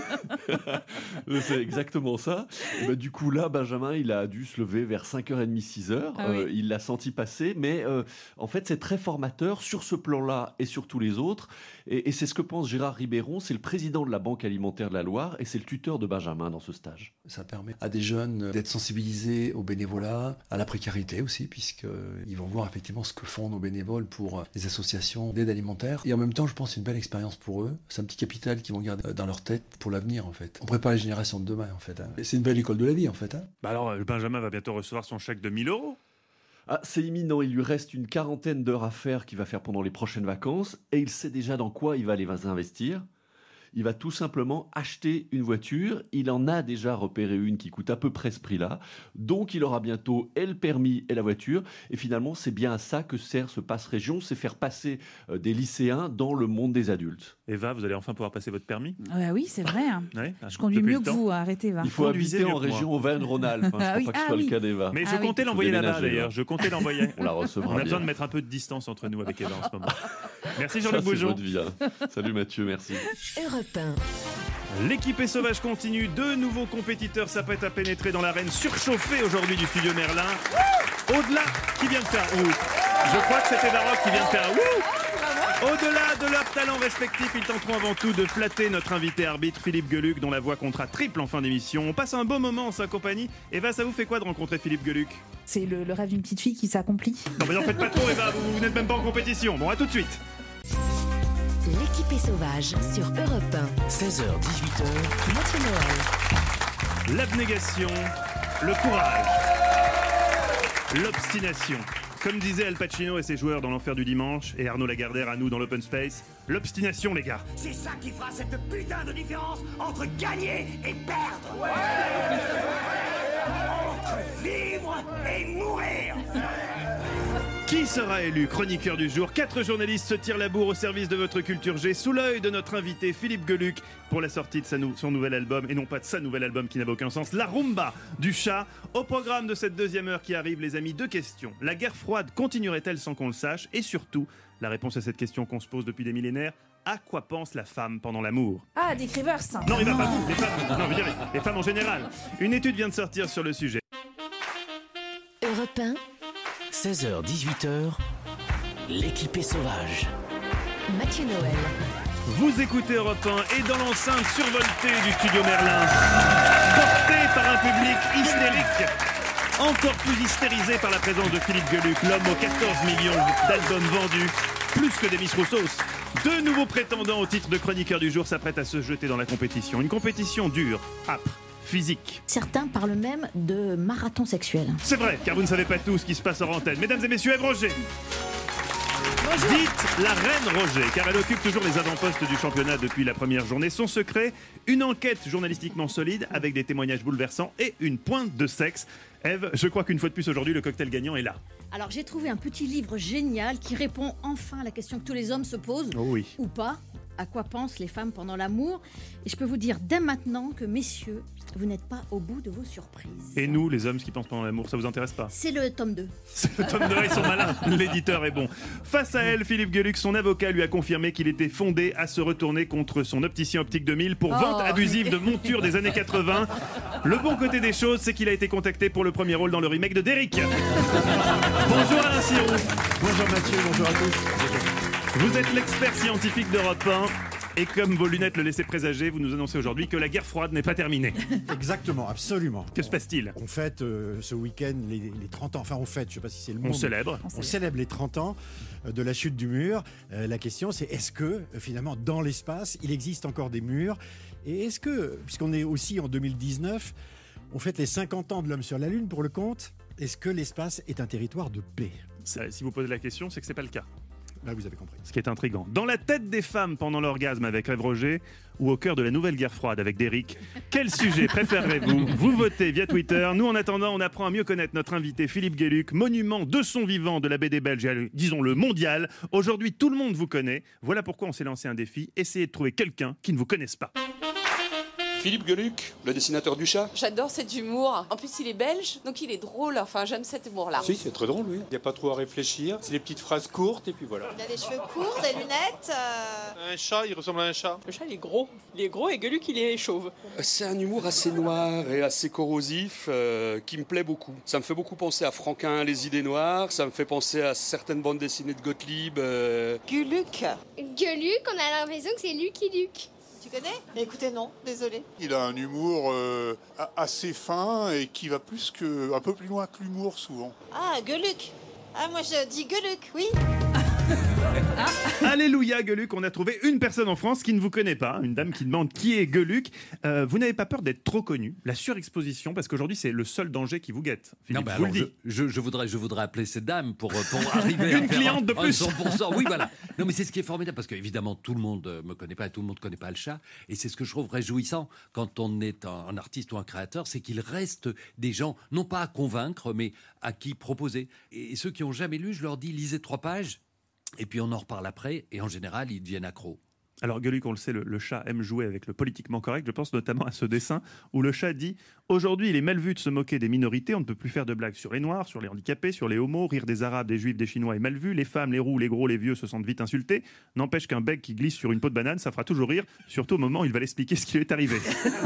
C'est exactement ça. Et bah, du coup, là, Benjamin, il a dû se lever vers cinq heures trente, six heures. Ah oui. euh, il l'a senti passer, mais euh, en fait, c'est très formateur sur ce plan-là et sur tous les autres. Et, et c'est ce que pense Gérard Ribéron, c'est le président de la Banque alimentaire de la Loire et c'est le tuteur de Benjamin dans ce stage. Ça permet à des jeunes d'être sensibilisés au bénévolat, à la précarité aussi, puisqu'ils vont voir effectivement ce que font nos bénévoles pour les associations d'aide alimentaire. Et en même temps, je pense que c'est une belle expérience pour eux. C'est un petit capital qu'ils vont garder dans leur tête pour l'avenir, en fait. On prépare les générations de demain, en fait. Hein. Et c'est une belle école de la vie, en fait. Hein. Bah alors, Benjamin va bientôt recevoir son chèque de mille euros. Ah, c'est imminent, il lui reste une quarantaine d'heures à faire qu'il va faire pendant les prochaines vacances et il sait déjà dans quoi il va les investir. Il va tout simplement acheter une voiture. Il en a déjà repéré une qui coûte à peu près ce prix-là. Donc, il aura bientôt et le permis et la voiture. Et finalement, c'est bien à ça que sert ce Pass Région, c'est faire passer euh, des lycéens dans le monde des adultes. Eva, vous allez enfin pouvoir passer votre permis ? euh, Oui, c'est vrai. Hein. Ouais, je conduis mieux que vous, arrêtez, Eva. Il faut Conduisez habiter en région Auvergne-Rhône-Alpes. Hein. Je ne ah crois oui, pas que ce ah soit oui. le cas d'Eva. Mais je ah comptais oui. l'envoyer là-bas, d'ailleurs. Je comptais l'envoyer. On la recevra On a bien. besoin de mettre un peu de distance entre nous avec Eva en ce moment. Merci Ça, Jean-Luc c'est Boujon. votre vie, hein. Salut Mathieu, merci. Europe un. L'équipée sauvage continue. Deux nouveaux compétiteurs s'apprêtent à pénétrer dans l'arène surchauffée aujourd'hui du studio Merlin. Au-delà, qui vient de faire ouh. Je crois que c'était Baroque qui vient de faire ouh. Au-delà de leurs talents respectifs, ils tenteront avant tout de flatter notre invité arbitre Philippe Gueluc, dont la voix comptera triple en fin d'émission. On passe un beau moment en sa compagnie. Eva, ça vous fait quoi de rencontrer Philippe Gueluc? C'est le, le rêve d'une petite fille qui s'accomplit. Non mais n'en faites pas trop Eva, vous, vous n'êtes même pas en compétition. Bon, à tout de suite. L'équipée sauvage sur Europe un. seize heures dix-huit heures. Mathieu Noël. L'abnégation, le courage, l'obstination. Comme disait Al Pacino et ses joueurs dans l'Enfer du Dimanche, et Arnaud Lagardère à nous dans l'Open Space, l'obstination les gars. C'est ça qui fera cette putain de différence entre gagner et perdre. Ouais. Entre vivre et mourir. Qui sera élu chroniqueur du jour? Quatre journalistes se tirent la bourre au service de votre culture G, sous l'œil de notre invité Philippe Gueluc pour la sortie de sa nou- son nouvel album, et non pas de sa nouvel album qui n'avait aucun sens, La Rumba du chat. Au programme de cette deuxième heure qui arrive, les amis, deux questions. La guerre froide continuerait-elle sans qu'on le sache? Et surtout, la réponse à cette question qu'on se pose depuis des millénaires, à quoi pense la femme pendant l'amour? Ah, Dick Rivers. Non, il va pas vous, les femmes, non, je veux dire, les femmes en général. Une étude vient de sortir sur le sujet. Europe un. seize heures dix-huit heures. L'équipée sauvage. Mathieu Noël. Vous écoutez Europe un et dans l'enceinte survoltée du studio Merlin, porté par un public hystérique, encore plus hystérisé par la présence de Philippe Gueluc, l'homme aux quatorze millions d'albums vendus, plus que des Miss Roussos. Deux nouveaux prétendants au titre de chroniqueur du jour s'apprêtent à se jeter dans la compétition. Une compétition dure, âpre, physique. Certains parlent même de marathon sexuel. C'est vrai, car vous ne savez pas tout ce qui se passe en antenne. Mesdames et messieurs, Ève Roger. Dites la reine Roger, car elle occupe toujours les avant-postes du championnat depuis la première journée. Son secret, une enquête journalistiquement solide avec des témoignages bouleversants et une pointe de sexe. Ève, je crois qu'une fois de plus aujourd'hui, le cocktail gagnant est là. Alors j'ai trouvé un petit livre génial qui répond enfin à la question que tous les hommes se posent, oh oui. ou pas. À quoi pensent les femmes pendant l'amour? Et je peux vous dire dès maintenant que, messieurs, vous n'êtes pas au bout de vos surprises. Et nous, les hommes, ce qui pensent pendant l'amour, ça vous intéresse pas? C'est le tome deux. C'est le tome deux, ils sont malins. L'éditeur est bon. Face à elle, Philippe Gueluc, son avocat lui a confirmé qu'il était fondé à se retourner contre son opticien optique deux mille pour Oh. vente abusive de montures des années quatre-vingts. Le bon côté des choses, c'est qu'il a été contacté pour le premier rôle dans le remake de Derrick. Bonjour Alain Sirou. Bonjour Mathieu, bonjour à tous. Vous êtes l'expert scientifique d'Europe un. Et comme vos lunettes le laissaient présager, vous nous annoncez aujourd'hui que la guerre froide n'est pas terminée. Exactement, absolument. Que se passe-t-il? On fête euh, ce week-end les, les trente ans, enfin on fête, je ne sais pas si c'est le mot. On célèbre. On, on célèbre les trente ans de la chute du mur. Euh, la question c'est est-ce que euh, finalement dans l'espace il existe encore des murs? Et est-ce que, puisqu'on est aussi en deux mille dix-neuf, on fête les cinquante ans de l'homme sur la Lune pour le compte, est-ce que l'espace est un territoire de paix? Ça, si vous posez la question, c'est que c'est pas le cas. Là, vous avez compris. Ce qui est intriguant. Dans la tête des femmes pendant l'orgasme avec Ève Roger ou au cœur de la nouvelle guerre froide avec Derrick, quel sujet préférez-vous? Vous votez via Twitter. Nous, en attendant, on apprend à mieux connaître notre invité Philippe Gueluc, monument de son vivant de la B D belge, disons-le mondial. Aujourd'hui, tout le monde vous connaît. Voilà pourquoi on s'est lancé un défi. Essayez de trouver quelqu'un qui ne vous connaisse pas. Philippe Gueluc, le dessinateur du chat. J'adore cet humour. En plus, il est belge, donc il est drôle. Enfin, j'aime cet humour-là. Si, c'est très drôle, oui. Il n'y a pas trop à réfléchir. C'est des petites phrases courtes et puis voilà. Il a des cheveux courts, des lunettes. Euh... Un chat, il ressemble à un chat. Le chat, il est gros. Il est gros et Gueluc, il est chauve. C'est un humour assez noir et assez corrosif euh, qui me plaît beaucoup. Ça me fait beaucoup penser à Franquin, Les Idées Noires. Ça me fait penser à certaines bandes dessinées de Gottlieb. Euh... Gueluc. Gueluc, on a l'impression que c'est Lucky Luke. Tu connais? Écoutez, non, désolé. Il a un humour euh, assez fin et qui va plus que, un peu plus loin que l'humour souvent. Ah, Gueluc. Ah, moi je dis Gueluc, oui. Alléluia Gueluc, on a trouvé une personne en France qui ne vous connaît pas, une dame qui demande qui est Gueluc. Euh, vous n'avez pas peur d'être trop connu? La surexposition, parce qu'aujourd'hui c'est le seul danger qui vous guette. Philippe, Non, bah je vous alors, le dis. je, je, je voudrais, je voudrais appeler cette dame pour, pour arriver Une à faire cliente de un- un plus. cent pour cent. Oui, voilà. Non, mais c'est ce qui est formidable parce qu'évidemment tout le monde euh, me connaît pas, tout le monde connaît pas le chat, et c'est ce que je trouve réjouissant quand on est un, un artiste ou un créateur, c'est qu'il reste des gens non pas à convaincre, mais à qui proposer. Et, et ceux qui ont jamais lu, je leur dis lisez trois pages. Et puis on en reparle après, et en général, ils deviennent accros. Alors Gueluc, on le sait, le, le chat aime jouer avec le politiquement correct. Je pense notamment à ce dessin où le chat dit « Aujourd'hui, il est mal vu de se moquer des minorités. On ne peut plus faire de blagues sur les Noirs, sur les handicapés, sur les homos. Rire des Arabes, des Juifs, des Chinois est mal vu. Les femmes, les roux, les gros, les vieux se sentent vite insultés. N'empêche qu'un bec qui glisse sur une peau de banane, ça fera toujours rire, surtout au moment où il va l'expliquer ce qui lui est arrivé. »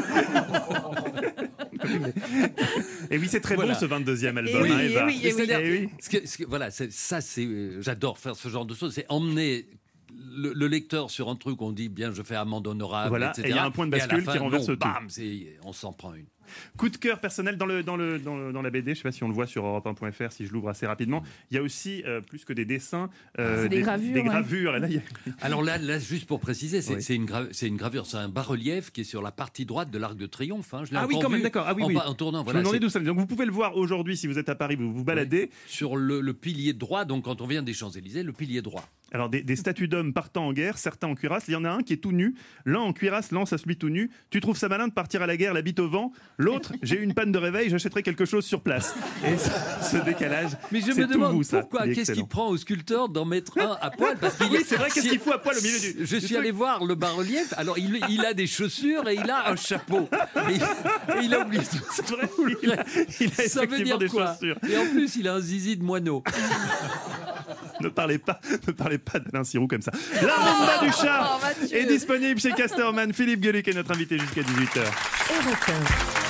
Et oui, c'est très Voilà. bon ce vingt-deuxième album. Et oui, hein, Eva. et oui, et oui. Et oui. Ce que- ce que- voilà, c'est- ça, c'est, euh, j'adore faire ce genre de choses. C'est emmener le, le lecteur sur un truc, on dit bien, je fais amende honorable, Voilà, et cetera. et il y a un point de Et à la bascule fin, qui renverse non, tout. bam, c'est- on s'en prend une. Coup de cœur personnel dans, le, dans, le, dans, le- dans la B D, je ne sais pas si on le voit sur europe un point f r, si je l'ouvre assez rapidement. Il y a aussi, euh, plus que des dessins, euh, C'est des gravures, Des ouais. gravures. Et là, il y a- Alors là, là, juste pour préciser, c'est Oui. c'est une, gra- c'est une gravure, c'est un bas-relief qui est sur la partie droite de l'Arc de Triomphe. hein. Je l'ai Ah oui, encore quand même, vu d'accord. Ah oui, en, oui. pa- en tournant. Je Voilà, me demandais c'est- d'où ça venait. Donc vous pouvez le voir aujourd'hui si vous êtes à Paris, vous vous baladez. sur le, le pilier droit, donc quand on vient des Champs-Élysées, le pilier droit. Alors des, des statues d'hommes partant en guerre, certains en cuirasse. Il y en a un qui est tout nu. L'un en cuirasse lance à celui tout nu. Tu trouves ça malin de partir à la guerre la bite au vent? L'autre, j'ai eu une panne de réveil, j'achèterai quelque chose sur place. Et ce, ce décalage, Mais je c'est me tout demande vous, ça. pourquoi, Il est qu'est-ce qu'il excellent. prend au sculpteur d'en mettre un à poil parce qu'il Oui, y a- c'est vrai, qu'est-ce si- qu'il fout à poil au milieu du- Je du suis truc allé voir le bas-relief, alors il, il a des chaussures et il a un chapeau. Et, et il a oublié tout. C'est vrai, il a, il a Ça veut effectivement dire des quoi? chaussures. Et en plus, il a un zizi de moineau. Ne parlez pas, ne parlez pas d'Alain Sirou comme ça. La rumba du chat Oh, Mathieu. est disponible chez Casterman. Philippe Gueluc est notre invité jusqu'à dix-huit heures. Europe un.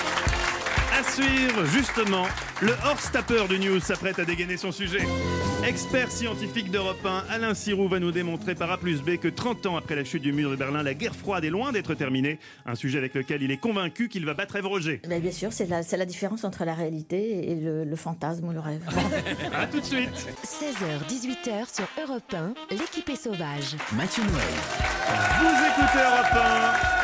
À suivre, justement, le hors-stapper du news s'apprête à dégainer son sujet. Expert scientifique d'Europe un, Alain Sirou va nous démontrer par A plus B que trente ans après la chute du mur de Berlin, la guerre froide est loin d'être terminée. Un sujet avec lequel il est convaincu qu'il va battre Ève Roger. Ben, bien sûr, c'est la, c'est la différence entre la réalité et le, le fantasme ou le rêve. A tout de suite. seize heures dix-huit heures sur Europe un, l'équipe est sauvage. Mathieu Noël. Vous écoutez Europe un.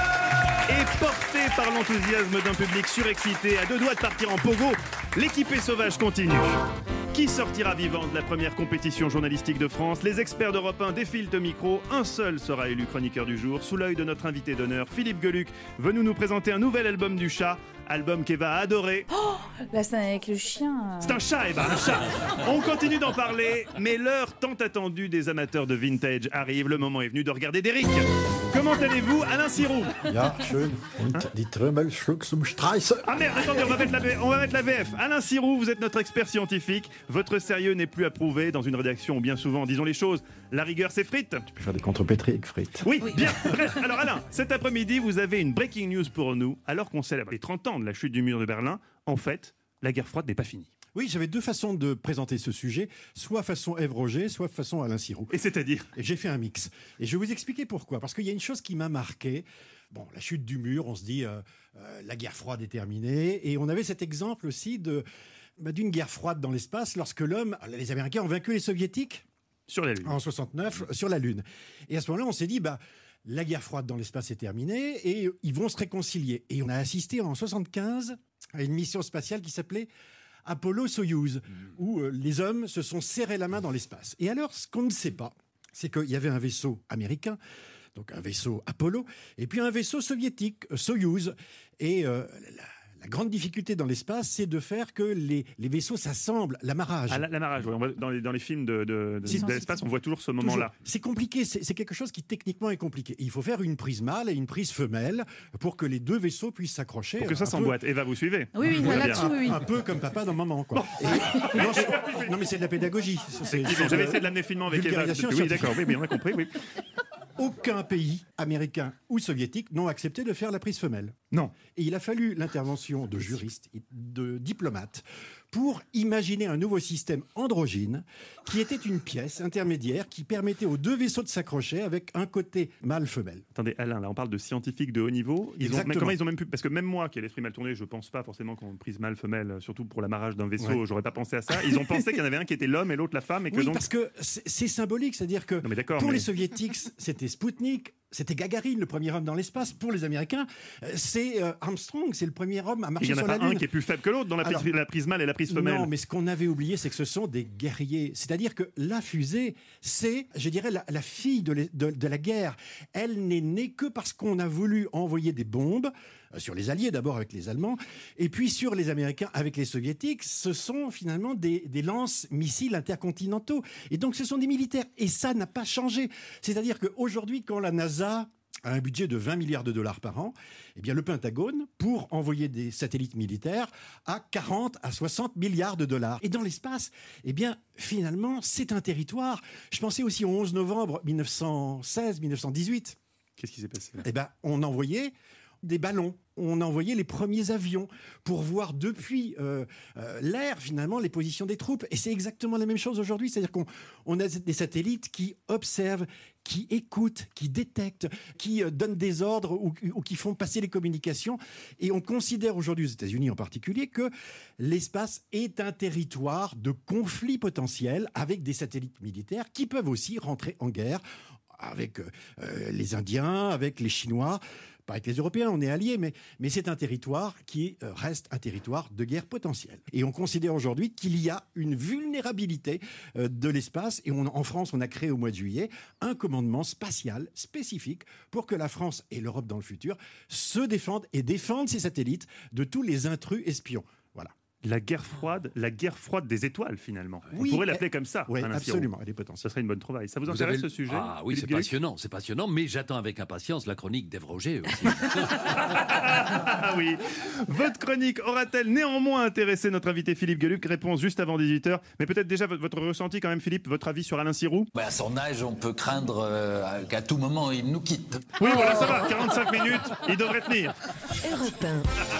Et porté par l'enthousiasme d'un public surexcité à deux doigts de partir en pogo, l'équipée sauvage continue. Qui sortira vivant de la première compétition journalistique de France? Les experts d'Europe un défilent au micro. Un seul sera élu chroniqueur du jour, sous l'œil de notre invité d'honneur, Philippe Gueluc, venu nous présenter un nouvel album du chat. Album qu'Eva a adoré. Oh, la scène avec le chien. C'est un chat, Eva, un chat. On continue d'en parler, mais l'heure tant attendue des amateurs de vintage arrive. Le moment est venu de regarder Derrick. Comment allez-vous, Alain Sirou? Ja, schön. Und die Trümmel schlug zum Streich. Ah merde, attendez, on va, mettre la V- on va mettre la V F. Alain Sirou, vous êtes notre expert scientifique. Votre sérieux n'est plus approuvé dans une rédaction où bien souvent, disons les choses, la rigueur s'effrite. Tu peux faire des contrepétries avec frites. Oui, bien. Bref, alors Alain, cet après-midi, vous avez une breaking news pour nous. Alors qu'on célèbre les trente ans de la chute du mur de Berlin, en fait, la guerre froide n'est pas finie. Oui, j'avais deux façons de présenter ce sujet, soit façon Ève Roger, soit façon Alain Sirou. Et c'est-à-dire? Et j'ai fait un mix. Et je vais vous expliquer pourquoi. Parce qu'il y a une chose qui m'a marqué. Bon, la chute du mur, on se dit, euh, euh, la guerre froide est terminée. Et on avait cet exemple aussi de, bah, d'une guerre froide dans l'espace lorsque l'homme, les Américains ont vaincu les Soviétiques sur la Lune. En soixante-neuf, sur la Lune. Et à ce moment-là, on s'est dit, bah, la guerre froide dans l'espace est terminée et ils vont se réconcilier. Et on a assisté en soixante-quinze à une mission spatiale qui s'appelait Apollo-Soyouz, où euh, les hommes se sont serrés la main dans l'espace. Et alors, ce qu'on ne sait pas, c'est qu'il y avait un vaisseau américain, donc un vaisseau Apollo, et puis un vaisseau soviétique, euh, Soyouz. Et euh, la, la grande difficulté dans l'espace, c'est de faire que les, les vaisseaux s'assemblent, l'amarrage. Ah, la- l'amarrage, oui. On voit- dans, les, dans les films de, de, de- de l'espace, on voit toujours ce moment-là. Toujours. C'est compliqué, c'est c'est quelque chose qui techniquement est compliqué. Il faut faire une prise mâle et une prise femelle pour que les deux vaisseaux puissent s'accrocher. Pour que ça Un peu- s'emboîte. Eva, vous suivez? Oui, oui, Tout va là-dessus, bien. oui. Un peu comme papa dans maman, quoi. Et- non, c'est- non, mais c'est de la pédagogie. C'est- Effectivement, c'est J'avais de- essayé de l'amener finement avec Eva. vulgarisation Oui, scientifique. d'accord, oui, oui, on a compris, oui. Aucun pays, américain ou soviétique, n'ont accepté de faire la prise femelle. Non. Et il a fallu l'intervention de juristes, et de diplomates, pour imaginer un nouveau système androgyne qui était une pièce intermédiaire qui permettait aux deux vaisseaux de s'accrocher avec un côté mâle-femelle. Attendez, Alain, là on parle de scientifiques de haut niveau. Ils ont, mais Exactement. comment ils ont même pu... Parce que même moi, qui ai l'esprit mal tourné, je pense pas forcément qu'on prise mâle femelle, surtout pour l'amarrage d'un vaisseau, Ouais. j'aurais pas pensé à ça. Ils ont pensé qu'il y en avait un qui était l'homme et l'autre la femme, et que Oui, donc. parce que c'est c'est symbolique, c'est-à-dire que Non, mais d'accord, pour mais- les soviétiques, c'était Spoutnik, c'était Gagarine, le premier homme dans l'espace. Pour les Américains, euh, c'est euh, Armstrong, c'est le premier homme à Il marcher y en a sur pas la un Lune. qui est plus faible que l'autre dans la prise, Alors, la prise mâle et la prise femelle. Non, mais ce qu'on avait oublié, c'est que ce sont des guerriers. C'est-à-dire que la fusée, c'est, je dirais, la, la fille de, les- de- de la guerre. Elle n'est née que parce qu'on a voulu envoyer des bombes euh, sur les Alliés, d'abord avec les Allemands, et puis sur les Américains avec les Soviétiques. Ce sont finalement des, des lance-missiles intercontinentaux. Et donc, ce sont des militaires. Et ça n'a pas changé. C'est-à-dire qu'aujourd'hui, quand la NASA a un budget de vingt milliards de dollars par an, eh bien le Pentagone, pour envoyer des satellites militaires, a quarante à soixante milliards de dollars. Et dans l'espace, eh bien finalement, c'est un territoire. Je pensais aussi au onze novembre mille neuf cent seize mille neuf cent dix-huit. Qu'est-ce qui s'est passé là Eh ben, on envoyait des ballons. On a envoyé les premiers avions pour voir depuis euh, euh, l'air, finalement, les positions des troupes. Et c'est exactement la même chose aujourd'hui. C'est-à-dire qu'on on a des satellites qui observent, qui écoutent, qui détectent, qui euh, donnent des ordres ou, ou qui font passer les communications. Et on considère aujourd'hui, aux États-Unis en particulier, que l'espace est un territoire de conflit potentiel avec des satellites militaires qui peuvent aussi rentrer en guerre avec euh, les Indiens, avec les Chinois. Pas avec les Européens, on est alliés, mais, mais c'est un territoire qui euh, reste un territoire de guerre potentielle. Et on considère aujourd'hui qu'il y a une vulnérabilité euh, de l'espace. Et on, en France, on a créé au mois de juillet un commandement spatial spécifique pour que la France et l'Europe dans le futur se défendent et défendent ces satellites de tous les intrus espions. Voilà. La guerre froide, la guerre froide des étoiles, finalement. Oui, On pourrait l'appeler comme ça. Oui, Alain absolument, Sirou. elle est potentielle. Ce serait une bonne trouvaille. Ça vous, Vous intéresse avez le- ce sujet Ah oui, c'est Philippe Gueluc passionnant, c'est passionnant, mais j'attends avec impatience la chronique d'Ève Roger aussi. Ah oui. Votre chronique aura-t-elle néanmoins intéressé notre invité Philippe Gueluc? Réponse juste avant dix-huit heures. Mais peut-être déjà votre, votre ressenti quand même, Philippe, votre avis sur Alain Sirou? Bah, à son âge, on peut craindre euh, qu'à tout moment, il nous quitte. Oui, voilà, ça va. quarante-cinq minutes, il devrait tenir. Europe un.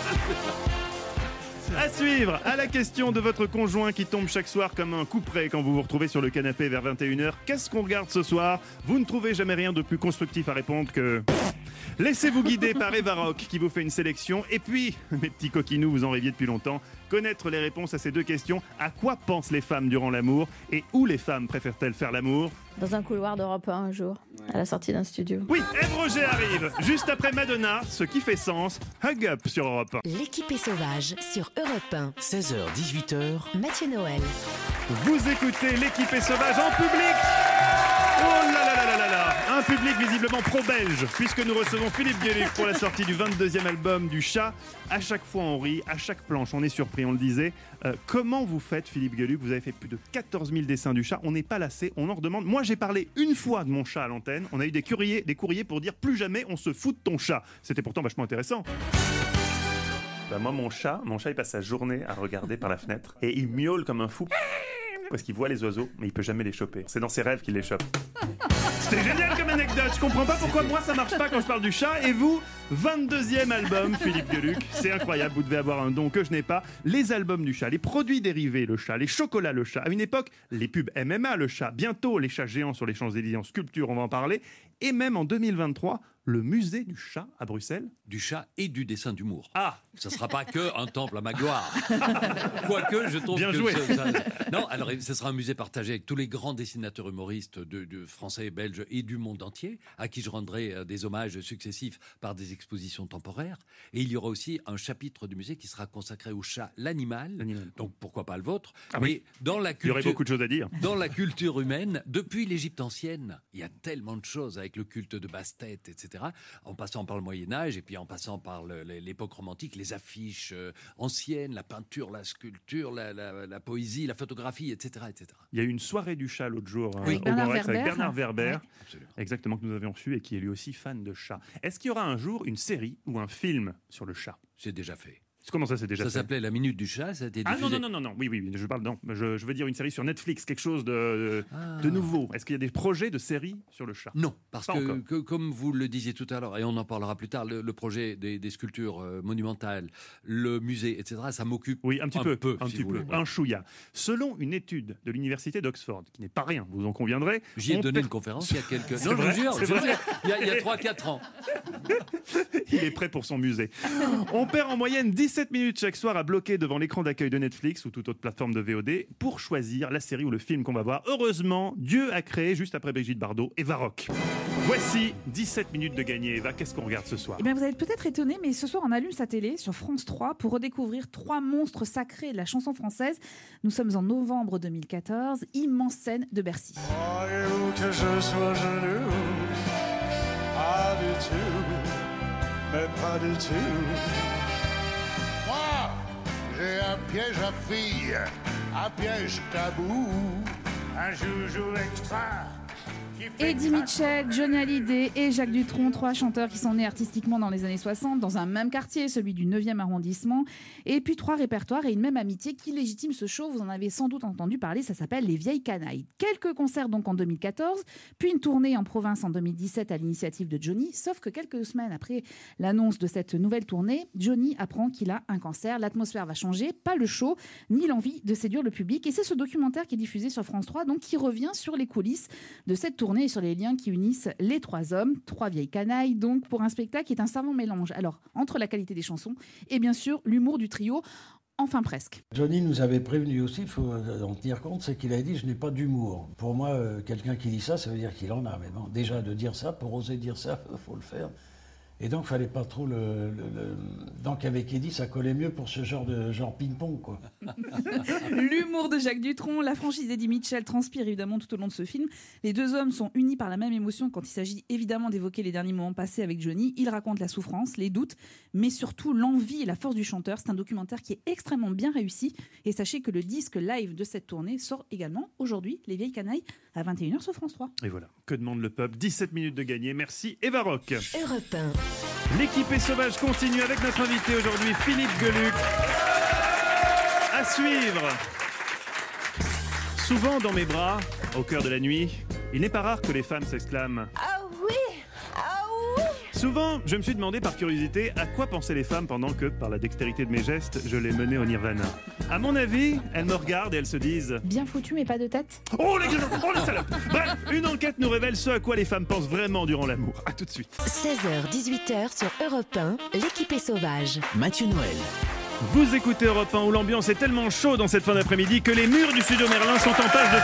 À suivre, à la question de votre conjoint qui tombe chaque soir comme un couperet quand vous vous retrouvez sur le canapé vers vingt et une heures. Qu'est-ce qu'on regarde ce soir? Vous ne trouvez jamais rien de plus constructif à répondre que... Laissez-vous guider par Eva Rock qui vous fait une sélection. Et puis, mes petits coquinous, vous en rêviez depuis longtemps, connaître les réponses à ces deux questions. À quoi pensent les femmes durant l'amour? Et où les femmes préfèrent-elles faire l'amour? Dans un couloir d'Europe un un jour, à la sortie d'un studio. Oui, Ève Roger arrive, juste après Madonna, ce qui fait sens, Hug Up sur Europe un. L'équipée sauvage sur Europe un. seize heures dix-huit heures. Mathieu Noël. Vous écoutez l'équipée sauvage en public. Oh là là là là là là. Un public visiblement pro-belge, puisque nous recevons Philippe Gueluc pour la sortie du vingt-deuxième album du Chat. À chaque fois on rit, à chaque planche on est surpris, on le disait. Euh, comment vous faites, Philippe Gueluc? Vous avez fait plus de quatorze mille dessins du chat, on n'est pas lassé, on en redemande. Moi j'ai parlé une fois de mon chat à l'antenne, on a eu des courriers, des courriers pour dire plus jamais on se fout de ton chat. C'était pourtant vachement intéressant. Bah moi mon chat, mon chat il passe sa journée à regarder par la fenêtre et il miaule comme un fou parce qu'il voit les oiseaux mais il peut jamais les choper. C'est dans ses rêves qu'il les chope. C'était génial comme anecdote. Je comprends pas pourquoi moi ça marche pas quand je parle du chat et vous, vingt-deuxième album Philippe Gueluc. C'est incroyable, vous devez avoir un don que je n'ai pas. Les albums du chat, les produits dérivés le chat, les chocolats le chat. À une époque, les pubs M M A le chat. Bientôt les chats géants sur les Champs-Élysées en sculpture, on va en parler. Et même en deux mille vingt-trois, le musée du chat à Bruxelles. Du chat et du dessin d'humour. Ah, ça sera pas que un temple à ma gloire. Quoique, je trouve Bien que joué. ce- ça- non, alors ce sera un musée partagé avec tous les grands dessinateurs humoristes de, de français, belges et du monde entier, à qui je rendrai euh, des hommages successifs par des expositions temporaires. Et il y aura aussi un chapitre du musée qui sera consacré au chat, l'animal. Donc pourquoi pas le vôtre. Ah Mais oui. dans la Il y culture, aurait beaucoup de choses à dire. Dans la culture humaine, depuis l'Égypte ancienne, il y a tellement de choses avec le culte de basse-tête, et cetera. En passant par le Moyen-Âge et puis en passant par le- l'époque romantique, les affiches euh, anciennes, la peinture, la sculpture, la, la- la poésie, la photographie, et cetera, et cetera. Il y a eu une soirée du chat l'autre jour hein, Oui. au Bernard Grand Rex avec Werber. Bernard Werber, Ouais. Absolument. exactement, que nous avions reçu et qui est lui aussi fan de chat. Est-ce qu'il y aura un jour une série ou un film sur le chat? C'est déjà fait. Comment ça, c'est déjà Ça fait s'appelait La Minute du Chat, ça a été Ah diffusé. non, non, non, non, non, oui, oui, je parle, non, je, je veux dire une série sur Netflix, quelque chose de, de, Ah. de nouveau. Est-ce qu'il y a des projets de série sur le chat? Non, parce Pas que, encore. que, comme vous le disiez tout à l'heure, et on en parlera plus tard, le, le projet des, des sculptures euh, monumentales, le musée, et cetera, ça m'occupe Oui, un petit peu, un si petit vous peu, voulez. un chouïa. Selon une étude de l'université d'Oxford, qui n'est pas rien, vous en conviendrez. J'y ai on donné per- une conférence il y a quelques... C'est Non, je vrai, vous jure, c'est je vous vrai. jure, il y a- il y a trois quatre ans. Il est prêt pour son musée. On perd en moyenne dix-sept minutes chaque soir à bloquer devant l'écran d'accueil de Netflix ou toute autre plateforme de V O D pour choisir la série ou le film qu'on va voir. Heureusement, Dieu a créé, juste après Brigitte Bardot, Eva Rock. Voici dix-sept minutes de gagné. Eva, qu'est-ce qu'on regarde ce soir? Eh bien, vous allez être peut-être étonné, mais ce soir, on allume sa télé sur France trois pour redécouvrir trois monstres sacrés de la chanson française. Nous sommes en novembre deux mille quatorze, immense scène de Bercy. Croyez-vous que je sois jaloux? Pas du tout, mais pas du tout. Moi, j'ai un piège à filles, un piège tabou, un joujou extra qui Eddie Mitchell, Johnny Hallyday et Jacques Dutronc, trois chanteurs qui sont nés artistiquement dans les années soixante, dans un même quartier, celui du neuvième arrondissement, et puis trois répertoires et une même amitié qui légitime ce show. Vous en avez sans doute entendu parler, ça s'appelle Les Vieilles Canailles. Quelques concerts donc en deux mille quatorze, puis une tournée en province en deux mille dix-sept à l'initiative de Johnny, sauf que quelques semaines après l'annonce de cette nouvelle tournée, Johnny apprend qu'il a un cancer. L'atmosphère va changer, pas le show, ni l'envie de séduire le public, et c'est ce documentaire qui est diffusé sur France trois, donc qui revient sur les coulisses de cette tournée et sur les liens qui unissent les trois hommes, trois vieilles canailles, donc pour un spectacle qui est un savant mélange. Alors, entre la qualité des chansons et bien sûr l'humour du trio, enfin presque. Johnny nous avait prévenu aussi, il faut en tenir compte, c'est qu'il avait dit « je n'ai pas d'humour ». Pour moi, euh, quelqu'un qui dit ça, ça veut dire qu'il en a. Mais bon, déjà de dire ça, pour oser dire ça, il faut le faire. Et donc, il fallait pas trop le... le, le... Donc, avec Eddie, ça collait mieux pour ce genre de genre ping-pong, quoi. L'humour de Jacques Dutronc, la franchise d'Eddie Mitchell transpire évidemment tout au long de ce film. Les deux hommes sont unis par la même émotion quand il s'agit évidemment d'évoquer les derniers moments passés avec Johnny. Ils racontent la souffrance, les doutes, mais surtout l'envie et la force du chanteur. C'est un documentaire qui est extrêmement bien réussi. Et sachez que le disque live de cette tournée sort également aujourd'hui, Les Vieilles Canailles, à vingt et une heures sur France trois. Et voilà, que demande le peuple? dix-sept minutes de gagné. Merci Eva Rock. Europe un. L'équipée sauvage continue avec notre invité aujourd'hui, Philippe Geluck. À suivre. Souvent dans mes bras, au cœur de la nuit, il n'est pas rare que les femmes s'exclament « Ah oui, ah oui !» Souvent, je me suis demandé par curiosité à quoi pensaient les femmes pendant que, par la dextérité de mes gestes, je les menais au nirvana. À mon avis, elles me regardent et elles se disent « Bien foutu mais pas de tête !» Oh les gars, oh les salopes. Bref, une enquête nous révèle ce à quoi les femmes pensent vraiment durant l'amour. À tout de suite. seize heures dix-huit heures sur Europe un, l'équipée sauvage. Mathieu Noël. Vous écoutez Europe un où l'ambiance est tellement chaude en cette fin d'après-midi que les murs du studio Merlin sont en passe de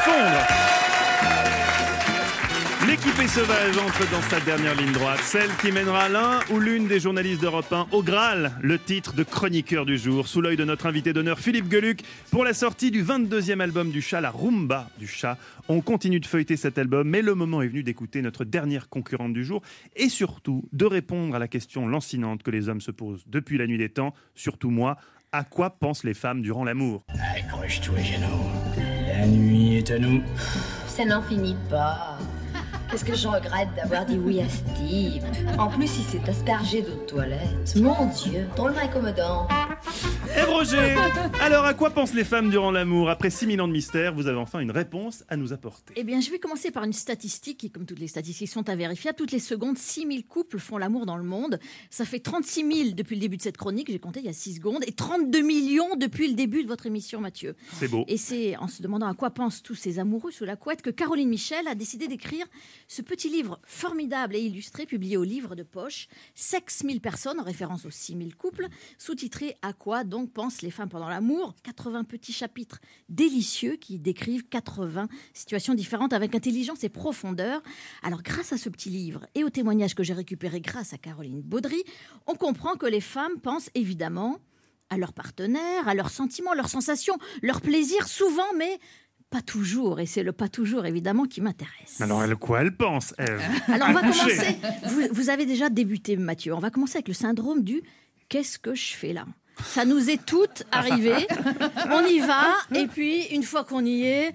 fondre. L'équipée sauvage entre dans sa dernière ligne droite, celle qui mènera l'un ou l'une des journalistes d'Europe un au Graal, le titre de chroniqueur du jour, sous l'œil de notre invité d'honneur Philippe Geluck, pour la sortie du vingt-deuxième album du chat, la Rumba du chat. On continue de feuilleter cet album, mais le moment est venu d'écouter notre dernière concurrente du jour et surtout de répondre à la question lancinante que les hommes se posent depuis la nuit des temps, surtout moi, à quoi pensent les femmes durant l'amour? Accroche-toi, Jeannot, la nuit est à nous. Ça n'en finit pas. Qu'est-ce que je regrette d'avoir dit oui à Steve. En plus, il s'est aspergé d'eau de toilette. Mon Dieu, ton le incommodant. Et Roger, alors à quoi pensent les femmes durant l'amour? Après six mille ans de mystère, vous avez enfin une réponse à nous apporter. Eh bien, je vais commencer par une statistique qui, comme toutes les statistiques, sont à vérifier. Toutes les secondes, six mille couples font l'amour dans le monde. Ça fait trente-six mille depuis le début de cette chronique, j'ai compté il y a six secondes, et trente-deux millions depuis le début de votre émission, Mathieu. C'est beau. Et c'est en se demandant à quoi pensent tous ces amoureux sous la couette que Caroline Michel a décidé d'écrire ce petit livre formidable et illustré, publié au livre de poche, Sexe mille personnes, en référence aux six mille couples, sous-titré « À quoi donc pensent les femmes pendant l'amour ?» quatre-vingts petits chapitres délicieux qui décrivent quatre-vingts situations différentes avec intelligence et profondeur. Alors, grâce à ce petit livre et aux témoignages que j'ai récupérés grâce à Caroline Baudry, on comprend que les femmes pensent évidemment à leur partenaire, à leurs sentiments, leurs sensations, leurs plaisirs, souvent, mais pas toujours, et c'est le pas toujours évidemment qui m'intéresse. Alors, elle, quoi elle pense, Ève? Alors, on va commencer. Vous, vous avez déjà débuté, Mathieu. On va commencer avec le syndrome du « qu'est-ce que je fais là ?» Ça nous est toutes arrivé. On y va, et puis, une fois qu'on y est,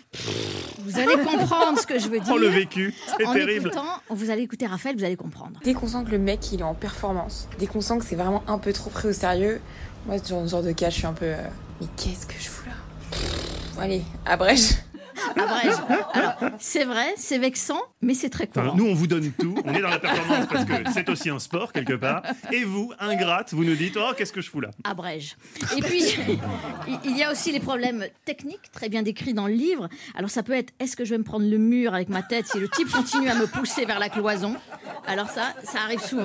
vous allez comprendre ce que je veux dire. Oh, le vécu, c'est en terrible. Écoutant, vous allez écouter Raphaël, vous allez comprendre. Dès qu'on sent que le mec, il est en performance, dès qu'on sent que c'est vraiment un peu trop pris au sérieux, moi, dans ce genre de cas, je suis un peu... Euh, mais qu'est-ce que je fous là? Allez, abrège. Abrège. Alors, c'est vrai, c'est vexant, mais c'est très courant. Enfin, nous, on vous donne tout. On est dans la performance parce que c'est aussi un sport, quelque part. Et vous, ingrate, vous nous dites « Oh, qu'est-ce que je fous là ?» Abrège. Et puis, il y a aussi les problèmes techniques, très bien décrits dans le livre. Alors, ça peut être « Est-ce que je vais me prendre le mur avec ma tête si le type continue à me pousser vers la cloison ?» Alors ça, ça arrive souvent.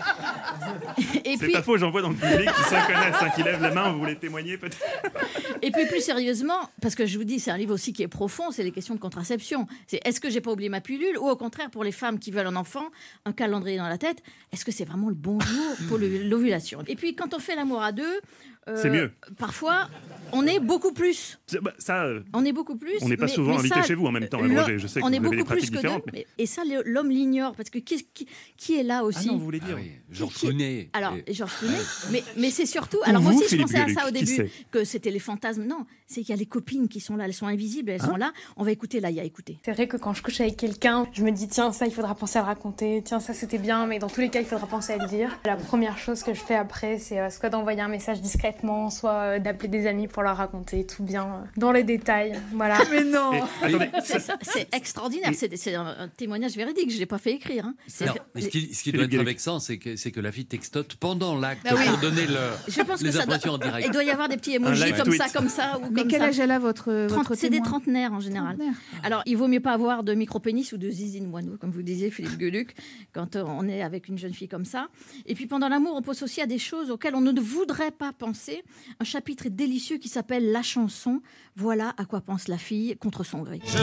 Et c'est puis... pas faux, j'en vois dans le public qui s'en connaissent, hein, qui lèvent la main, vous voulez témoigner peut-être? Et puis plus sérieusement, parce que je vous dis, c'est un livre aussi qui est profond, c'est les questions de contraception. C'est est-ce que j'ai pas oublié ma pilule? Ou au contraire, pour les femmes qui veulent un enfant, un calendrier dans la tête, est-ce que c'est vraiment le bon jour pour l'ovulation? Et puis quand on fait l'amour à deux... Euh, c'est mieux. Parfois, on est beaucoup plus. Bah, ça, euh, on est beaucoup plus. On n'est pas mais, souvent mais invité ça, chez vous en même temps, Roger. Je sais que on vous est avez des beaucoup pratiques plus que différentes. deux, mais... Et ça, l'homme l'ignore. Parce que qui, qui, qui est là aussi. Ah non, vous voulez dire ah oui, Georges Clooney. Alors, et... Georges Clooney, mais, mais c'est surtout... Ou Alors moi vous, aussi, je Philippe pensais Gueluc, à ça au qui début, sait que c'était les fantasmes. Non, c'est qu'il y a les copines qui sont là, elles sont invisibles, elles Hein sont là. On va écouter Laïa, écoutez. C'est vrai que quand je couche avec quelqu'un, je me dis tiens, ça il faudra penser à le raconter, tiens, ça c'était bien, mais dans tous les cas, il faudra penser à le dire. La première chose que je fais après, c'est euh, soit d'envoyer un message discrètement, soit euh, d'appeler des amis pour leur raconter tout bien euh, dans les détails. Voilà. Mais non. Et, attendez, C'est, ça, c'est extraordinaire, c'est, c'est un, un témoignage véridique, je ne l'ai pas fait écrire. Hein. C'est, Non, mais ce qui, ce qui doit être vexant, c'est que, c'est que la fille textote pendant l'acte Bah oui. pour donner le, Je pense les que ça impressions doit, en direct. il doit y avoir des petits Un emojis live comme tweet. ça, comme ça. Ou Mais comme quel ça. âge elle a, votre, trente votre C'est des témoin trentenaires en général. Trentenaire. Alors, il vaut mieux pas avoir de micro-pénis ou de zizine moineau, comme vous disiez, Philippe Gueluc, quand euh, on est avec une jeune fille comme ça. Et puis, pendant l'amour, on pense aussi à des choses auxquelles on ne voudrait pas penser. Un chapitre est délicieux qui s'appelle La chanson. Voilà à quoi pense la fille contre son gré. Ça,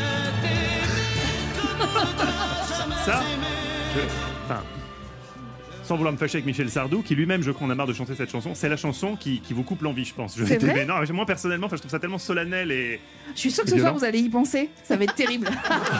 je, enfin, sans vouloir me fâcher avec Michel Sardou, qui lui-même, je crois, en a marre de chanter cette chanson. C'est la chanson qui, qui vous coupe l'envie, je pense. Je C'est vrai mais non, moi personnellement, enfin, je trouve ça tellement solennel et. Je suis sûre que et ce soir, violent. vous allez y penser. Ça va être terrible.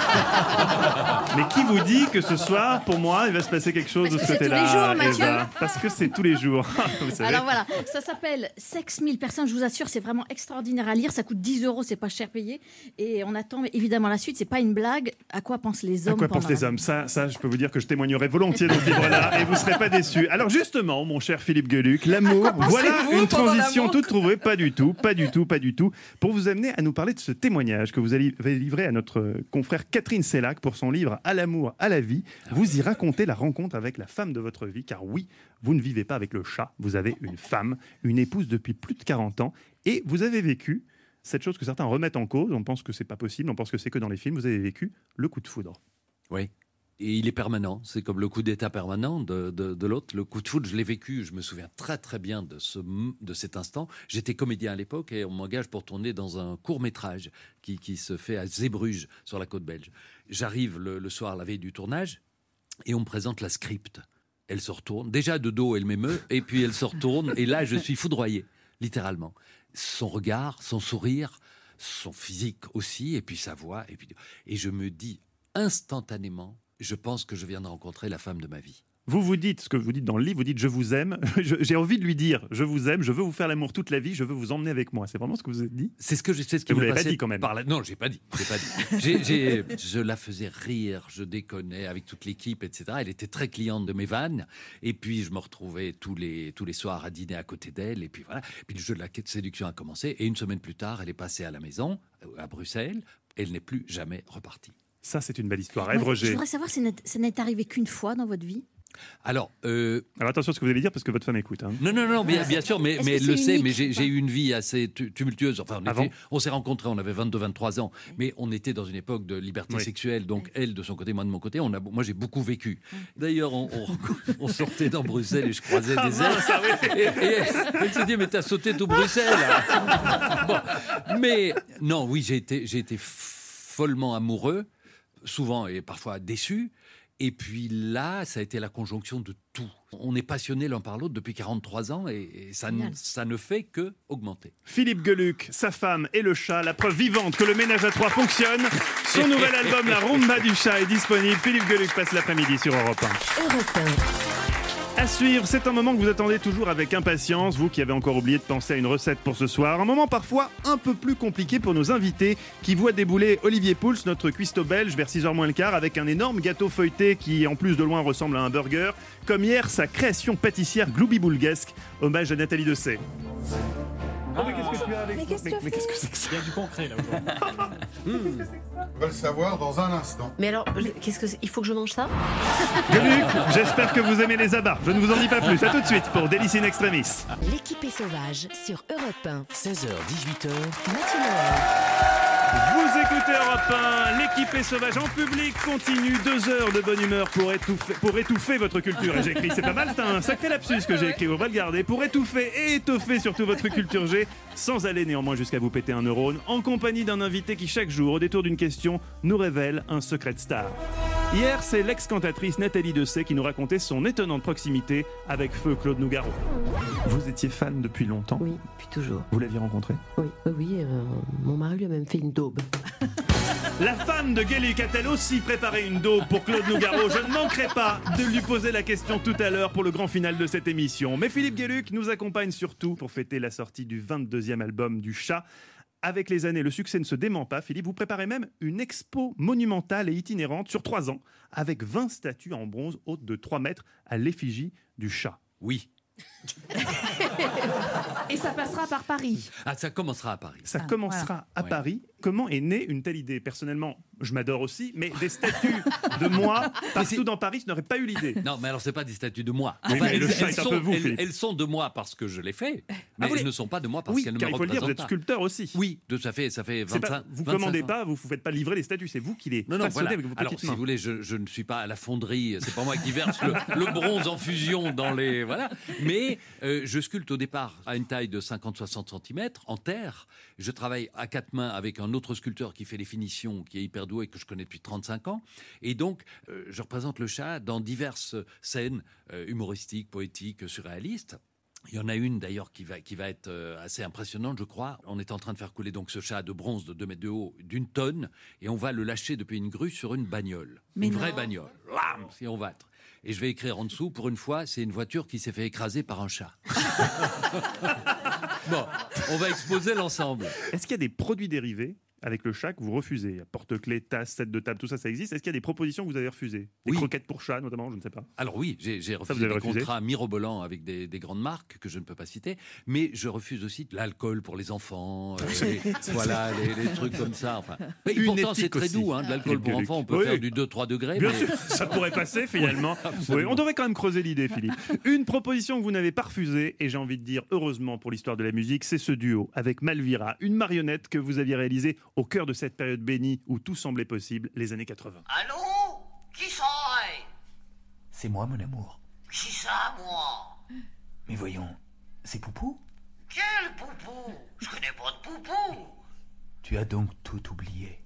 Mais qui vous dit que ce soir, pour moi, il va se passer quelque chose Parce de que ce c'est tous côté-là, les jours, Mathieu. Eva. Parce que c'est tous les jours. Vous savez. Alors voilà, ça s'appelle Sexe mille personnes, je vous assure, c'est vraiment extraordinaire à lire, ça coûte dix euros, c'est pas cher payé, et on attend évidemment la suite, c'est pas une blague, à quoi pensent les À hommes quoi pendant pensent les la- hommes ça, ça, je peux vous dire que je témoignerai volontiers dans ce livre-là et vous ne serez pas déçus. Alors justement, mon cher Philippe Gueluc, l'amour, voilà pensez-vous une pendant transition l'amour toute trouvée, pas du tout, pas du tout, pas du tout, pour vous amener à nous parler de ce témoignage que vous avez livré à notre confrère Catherine Sellac pour son livre À l'amour, à la vie. Vous y racontez la rencontre avec la femme de votre vie, car oui, vous ne vivez pas avec le chat, vous avez une femme, une épouse depuis plus de quarante ans, et vous avez vécu cette chose que certains remettent en cause, on pense que c'est pas possible, on pense que c'est que dans les films, vous avez vécu le coup de foudre. Oui. Et il est permanent. C'est comme le coup d'état permanent de, de, de l'autre. Le coup de foudre, je l'ai vécu. Je me souviens très très bien de, ce, de cet instant. J'étais comédien à l'époque et on m'engage pour tourner dans un court-métrage qui, qui se fait à Zeebrugge, sur la côte belge. J'arrive le, le soir, la veille du tournage, et on me présente la script. Elle se retourne. Déjà de dos, elle m'émeut. Et puis elle se retourne. Et là, je suis foudroyé, littéralement. Son regard, son sourire, son physique aussi, et puis sa voix. Et, puis, et je me dis instantanément, je pense que je viens de rencontrer la femme de ma vie. Vous vous dites, ce que vous dites dans le livre, vous dites « je vous aime ». J'ai envie de lui dire « je vous aime, je veux vous faire l'amour toute la vie, je veux vous emmener avec moi ». C'est vraiment ce que vous avez dit? C'est ce que je sais. Ce qui vous me l'avez pas passait dit quand même. par la... Non, j'ai pas dit. J'ai pas dit. J'ai, j'ai... Je la faisais rire, je déconnais avec toute l'équipe, et cetera. Elle était très cliente de mes vannes. Et puis je me retrouvais tous les tous les soirs à dîner à côté d'elle. Et puis voilà. Et puis le jeu de la séduction a commencé. Et une semaine plus tard, elle est passée à la maison, à Bruxelles. Elle n'est plus jamais repartie. Ça, c'est une belle histoire. Moi, Ève je Roger. voudrais savoir si ça n'est arrivé qu'une fois dans votre vie. Alors, euh... Alors attention à ce que vous allez dire parce que votre femme écoute. Hein. Non, non, non, bien, bien sûr, mais, Est-ce mais que elle c'est le sait, unique mais j'ai, ou pas j'ai eu une vie assez tu- tumultueuse. Enfin, on, était- Avant on s'est rencontrés, on avait vingt-deux vingt-trois ans, mais on était dans une époque de liberté Oui. sexuelle, donc elle de son côté, moi de mon côté, on a, moi j'ai beaucoup vécu. D'ailleurs, on, on, on sortait dans Bruxelles et je croisais Ah, des ailes. Et, et elle, elle se dit, mais t'as sauté tout Bruxelles. Bon, mais non, oui, j'ai été, j'ai été follement amoureux, souvent et parfois déçu. Et puis là, ça a été la conjonction de tout. On est passionnés l'un par l'autre depuis quarante-trois ans et, et ça, ne, Génial. ça ne fait que augmenter. Philippe Gueluc, sa femme et le chat, la preuve vivante que le ménage à trois fonctionne. Son nouvel album, La Rumba du chat, est disponible. Philippe Gueluc passe l'après-midi sur Europe un. Europe un. À suivre, c'est un moment que vous attendez toujours avec impatience, vous qui avez encore oublié de penser à une recette pour ce soir. Un moment parfois un peu plus compliqué pour nos invités qui voient débouler Olivier Pouls, notre cuistot belge, vers six heures moins le quart, avec un énorme gâteau feuilleté qui, en plus de loin, ressemble à un burger. Comme hier, sa création pâtissière gloubi-boulguesque, hommage à Nathalie Dessay. Oh, mais qu'est-ce que tu as avec Mais toi qu'est-ce que mais, tu mais qu'est-ce que c'est que ça? Il y a du concret là aujourd'hui. On va le savoir dans un instant. Mais alors, je- qu'est-ce que c'est Il faut que je mange ça Gueluc, j'espère que vous aimez les abats. Je ne vous en dis pas plus. À tout de suite pour Délice in Extremis. L'équipe est sauvage sur Europe un. seize heures dix-huit heures. Mathieu Noël. Vous écoutez Europe un, l'équipe est sauvage en public continue, deux heures de bonne humeur pour étouffer, pour étouffer votre culture. Et j'ai écrit, c'est pas mal, c'est un sacré lapsus que j'ai écrit, on va le garder, pour étouffer et étoffer surtout votre culture G, sans aller néanmoins jusqu'à vous péter un neurone, en compagnie d'un invité qui chaque jour, au détour d'une question, nous révèle un secret de star. Hier, c'est l'ex-cantatrice Nathalie Dessay qui nous racontait son étonnante proximité avec feu Claude Nougaro. Vous étiez fan depuis longtemps? Oui, depuis toujours. Vous l'aviez rencontré? Oui, oui, oui euh, mon mari lui a même fait une daube. La femme de Gueluc a-t-elle aussi préparé une daube pour Claude Nougaro? Je ne manquerai pas de lui poser la question tout à l'heure pour le grand final de cette émission. Mais Philippe Gueluc nous accompagne surtout pour fêter la sortie du vingt-deuxième album du Chat. Avec les années, le succès ne se dément pas. Philippe, vous préparez même une expo monumentale et itinérante sur trois ans, avec vingt statues en bronze hautes de trois mètres à l'effigie du Chat. Oui. Et ça passera par Paris. Ah, ça commencera à Paris. Ça Ah, commencera voilà. à Ouais. Paris. Comment est née une telle idée? Personnellement, je m'adore aussi, mais des statues de moi partout dans Paris, je n'aurais pas eu l'idée. Non, mais alors c'est pas des statues de moi. Oui, mais le elles, Chat elles est un sont, peu vous, elles- Philippe. elles sont de moi parce que je les fais, mais vous les- elles ne sont pas de moi parce Oui, qu'elles ne car me il faut le dire, vous représentent êtes pas. sculpteur aussi. Oui, de, ça fait ça fait C'est vingt-cinq. pas- vous vingt-cinq commandez ans. pas, vous ne faites pas livrer les statues, c'est vous qui les Non, non, façonnez voilà. avec vos Alors, petites si mains. vous voulez, je, je ne suis pas à la fonderie, c'est pas moi qui verse le, le bronze en fusion dans les. Voilà. Mais euh, je sculpte au départ à une taille de cinquante à soixante centimètres en terre. Je travaille à quatre mains avec un autre sculpteur qui fait les finitions, qui est hyper doué, que je connais depuis trente-cinq ans. Et donc, euh, je représente le Chat dans diverses scènes euh, humoristiques, poétiques, surréalistes. Il y en a une d'ailleurs qui va, qui va être euh, assez impressionnante, je crois. On est en train de faire couler donc ce Chat de bronze de deux mètres de haut d'une tonne et on va le lâcher depuis une grue sur une bagnole. Mais une non. vraie bagnole. Lam, et on va être. Et je vais écrire en dessous, pour une fois, c'est une voiture qui s'est fait écraser par un chat. Bon, on va exposer l'ensemble. Est-ce qu'il y a des produits dérivés avec le Chat que vous refusez? Il y a porte-clés, tasses, set de table, tout ça, ça existe. Est-ce qu'il y a des propositions que vous avez refusées? Des Oui. croquettes pour chat, notamment, je ne sais pas. Alors oui, j'ai j'ai vous refusé avez des refusé contrats mirobolants avec des, des grandes marques que je ne peux pas citer, mais je refuse aussi de l'alcool pour les enfants, euh, les- voilà, les, les trucs comme ça. Enfin. Mais Une pourtant, c'est éthique très aussi. doux, hein, de l'alcool pour Philippe enfants. On peut Gueluc. faire Oui. du deux à trois degrés. Bien mais- sûr, ça pourrait passer finalement. Oui, Oui, absolument. on devrait quand même creuser l'idée, Philippe. Une proposition que vous n'avez pas refusée, et j'ai envie de dire heureusement pour l'histoire de la musique, c'est ce duo avec Malvira, une marionnette que vous aviez réalisée au cœur de cette période bénie où tout semblait possible, les années quatre-vingts. Allô? Qui ça? C'est moi, mon amour. Qui ça, moi? Mais voyons, c'est Poupou? Quel poupou? Je connais pas de poupou. Tu as donc tout oublié.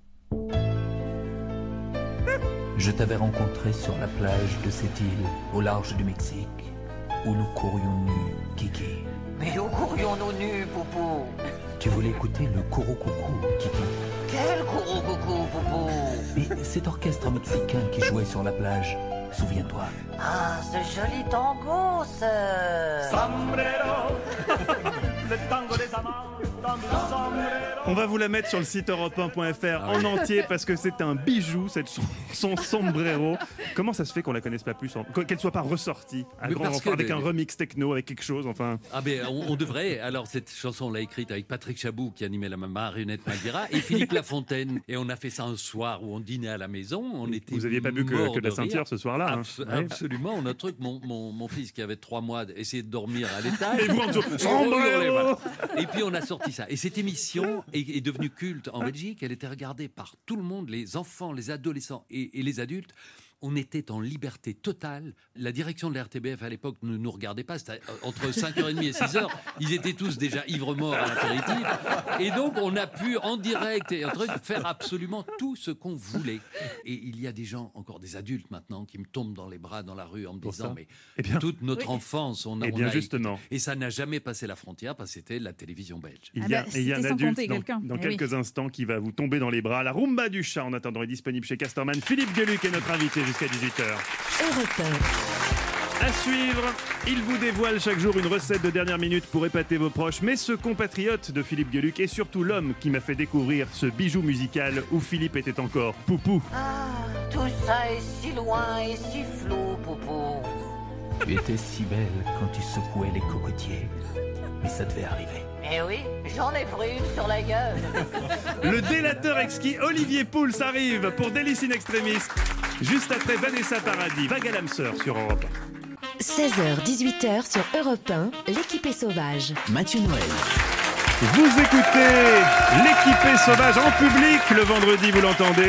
Je t'avais rencontré sur la plage de cette île, au large du Mexique, où nous courions nus, Kiki. Mais où courions-nous nus, poupou? Tu voulais écouter le Coucou, Kiki. Quel courou coucou, poupou? Et cet orchestre mexicain qui jouait sur la plage, souviens-toi. Ah, ce joli tango, ce... Sombrero, le tango des amants, tango de sombrero. On va vous la mettre sur le site europe un point f r en entier parce que c'est un bijou, cette chanson Sombrero. Comment ça se fait qu'on la connaisse pas plus, en- qu'elle soit pas ressortie à Mais grand parce renfort, que avec les- un remix techno, avec quelque chose, enfin. Ah ben on, on devrait. Alors cette chanson on l'a écrite avec Patrick Chabou qui animait la marionnette Malvira et Philippe Lafontaine. Et on a fait ça un soir où on dînait à la maison. On était Vous aviez pas bu que, morts que de la rire. ceinture ce soir-là. hein. Abs- Ouais. Absolument. Notre truc, mon, mon, mon fils qui avait trois mois essayait de dormir à l'étage. Et vous en dessous, Et on Sombrero. hurlait, voilà. Et puis on a sorti ça. Et cette émission est, est devenue culte en Belgique. Elle était regardée par tout le monde, les enfants, les adolescents et, et les adultes. On était en liberté totale. La direction de la R T B F à l'époque ne nous regardait pas. C'était entre cinq heures trente et six heures. Ils étaient tous déjà ivres-morts à l'apéritif. Et donc, on a pu, en direct et en truc, faire absolument tout ce qu'on voulait. Et il y a des gens, encore des adultes maintenant, qui me tombent dans les bras dans la rue en me Pour disant ça. mais Eh bien- toute notre Oui. enfance, on a, Eh on bien, a justement. écouté. Et ça n'a jamais passé la frontière parce que c'était la télévision belge. Il Ah y a, bah, et il y a un c'était sans adulte compter dans, quelqu'un. dans Eh oui. quelques instants qui va vous tomber dans les bras. La rumba du Chat, en attendant, est disponible chez Casterman. Philippe Gueluc est notre invité jusqu'à dix-huit heures. Europe un. À suivre, il vous dévoile chaque jour une recette de dernière minute pour épater vos proches. Mais ce compatriote de Philippe Gueluc est surtout l'homme qui m'a fait découvrir ce bijou musical où Philippe était encore Poupou. Ah, tout ça est si loin et si flou, poupou. Tu étais si belle quand tu secouais les cocotiers. Mais ça devait arriver. Eh oui, j'en ai pris une sur la gueule. Le délateur exquis Olivier Pouls arrive pour Délice in Extremis. Juste après Vanessa Paradis, Vague à l'âme sœur sur Europe un. seize heures dix-huit heures sur Europe un, l'équipée sauvage. Mathieu Noël. Vous écoutez l'équipée sauvage en public le vendredi, vous l'entendez.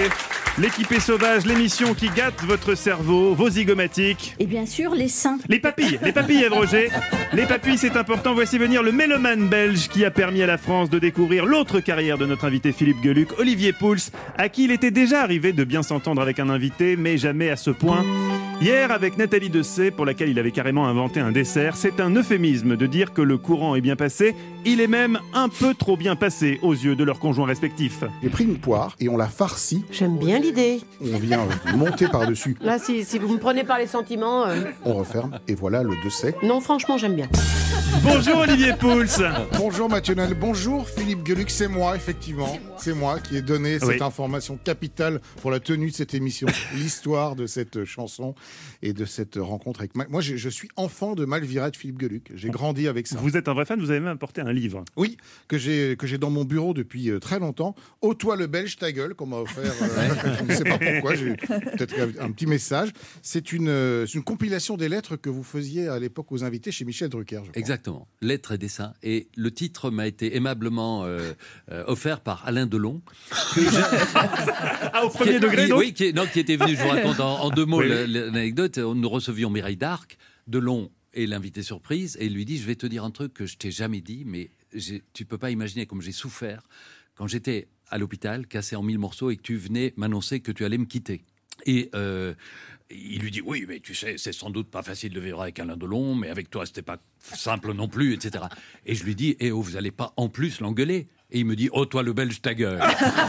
L'équipée sauvage, l'émission qui gâte votre cerveau, vos zygomatiques. Et bien sûr, les seins. Les papilles, les papilles, Ève Roger. Les papilles, c'est important. Voici venir le mélomane belge qui a permis à la France de découvrir l'autre carrière de notre invité Philippe Gueluc, Olivier Pouls, à qui il était déjà arrivé de bien s'entendre avec un invité, mais jamais à ce point. Hier, avec Nathalie Dessay, pour laquelle il avait carrément inventé un dessert, c'est un euphémisme de dire que le courant est bien passé. Il est même un peu trop bien passé aux yeux de leurs conjoints respectifs. J'ai pris une poire et on l'a farcie. J'aime bien l'idée. On vient monter par-dessus. Là, si, si vous me prenez par les sentiments... euh, On referme et voilà le Dessay. Non, franchement, j'aime bien. Bonjour Olivier Pouls. Bonjour Mathieu Noël. Bonjour Philippe Gueluc. C'est moi, effectivement. C'est moi. moi qui ai donné Oui. cette information capitale pour la tenue de cette émission. L'histoire de cette chanson et de cette rencontre avec... Ma... Moi, je, je suis enfant de Malvira de Philippe Gueluc. J'ai grandi avec ça. Vous êtes un vrai fan, vous avez même apporté un livre. Oui, que j'ai que j'ai dans mon bureau depuis euh, très longtemps. Ô toi le Belge, ta gueule, qu'on m'a offert. Euh, je ne sais pas pourquoi. J'ai peut-être un petit message. C'est une, euh, c'est une compilation des lettres que vous faisiez à l'époque aux invités chez Michel Drucker. Je crois. Exactement, lettres et dessins. Et le titre m'a été aimablement euh, euh, offert par Alain Delon. Que ah, au premier qui, degré, qui, donc Oui, qui, non, qui était venu, je vous raconte en, en deux mots oui. l'anecdote. Nous recevions Mireille d'Arc, Delon et l'invité surprise, et il lui dit, je vais te dire un truc que je t'ai jamais dit, mais tu peux pas imaginer comme j'ai souffert quand j'étais à l'hôpital, cassé en mille morceaux, et que tu venais m'annoncer que tu allais me quitter. Et euh, il lui dit, oui, mais tu sais, c'est sans doute pas facile de vivre avec Alain Delon, mais avec toi, c'était pas simple non plus, et cetera. Et je lui dis, eh oh, vous allez pas en plus l'engueuler? Et il me dit, oh, toi, le Belge, ta gueule.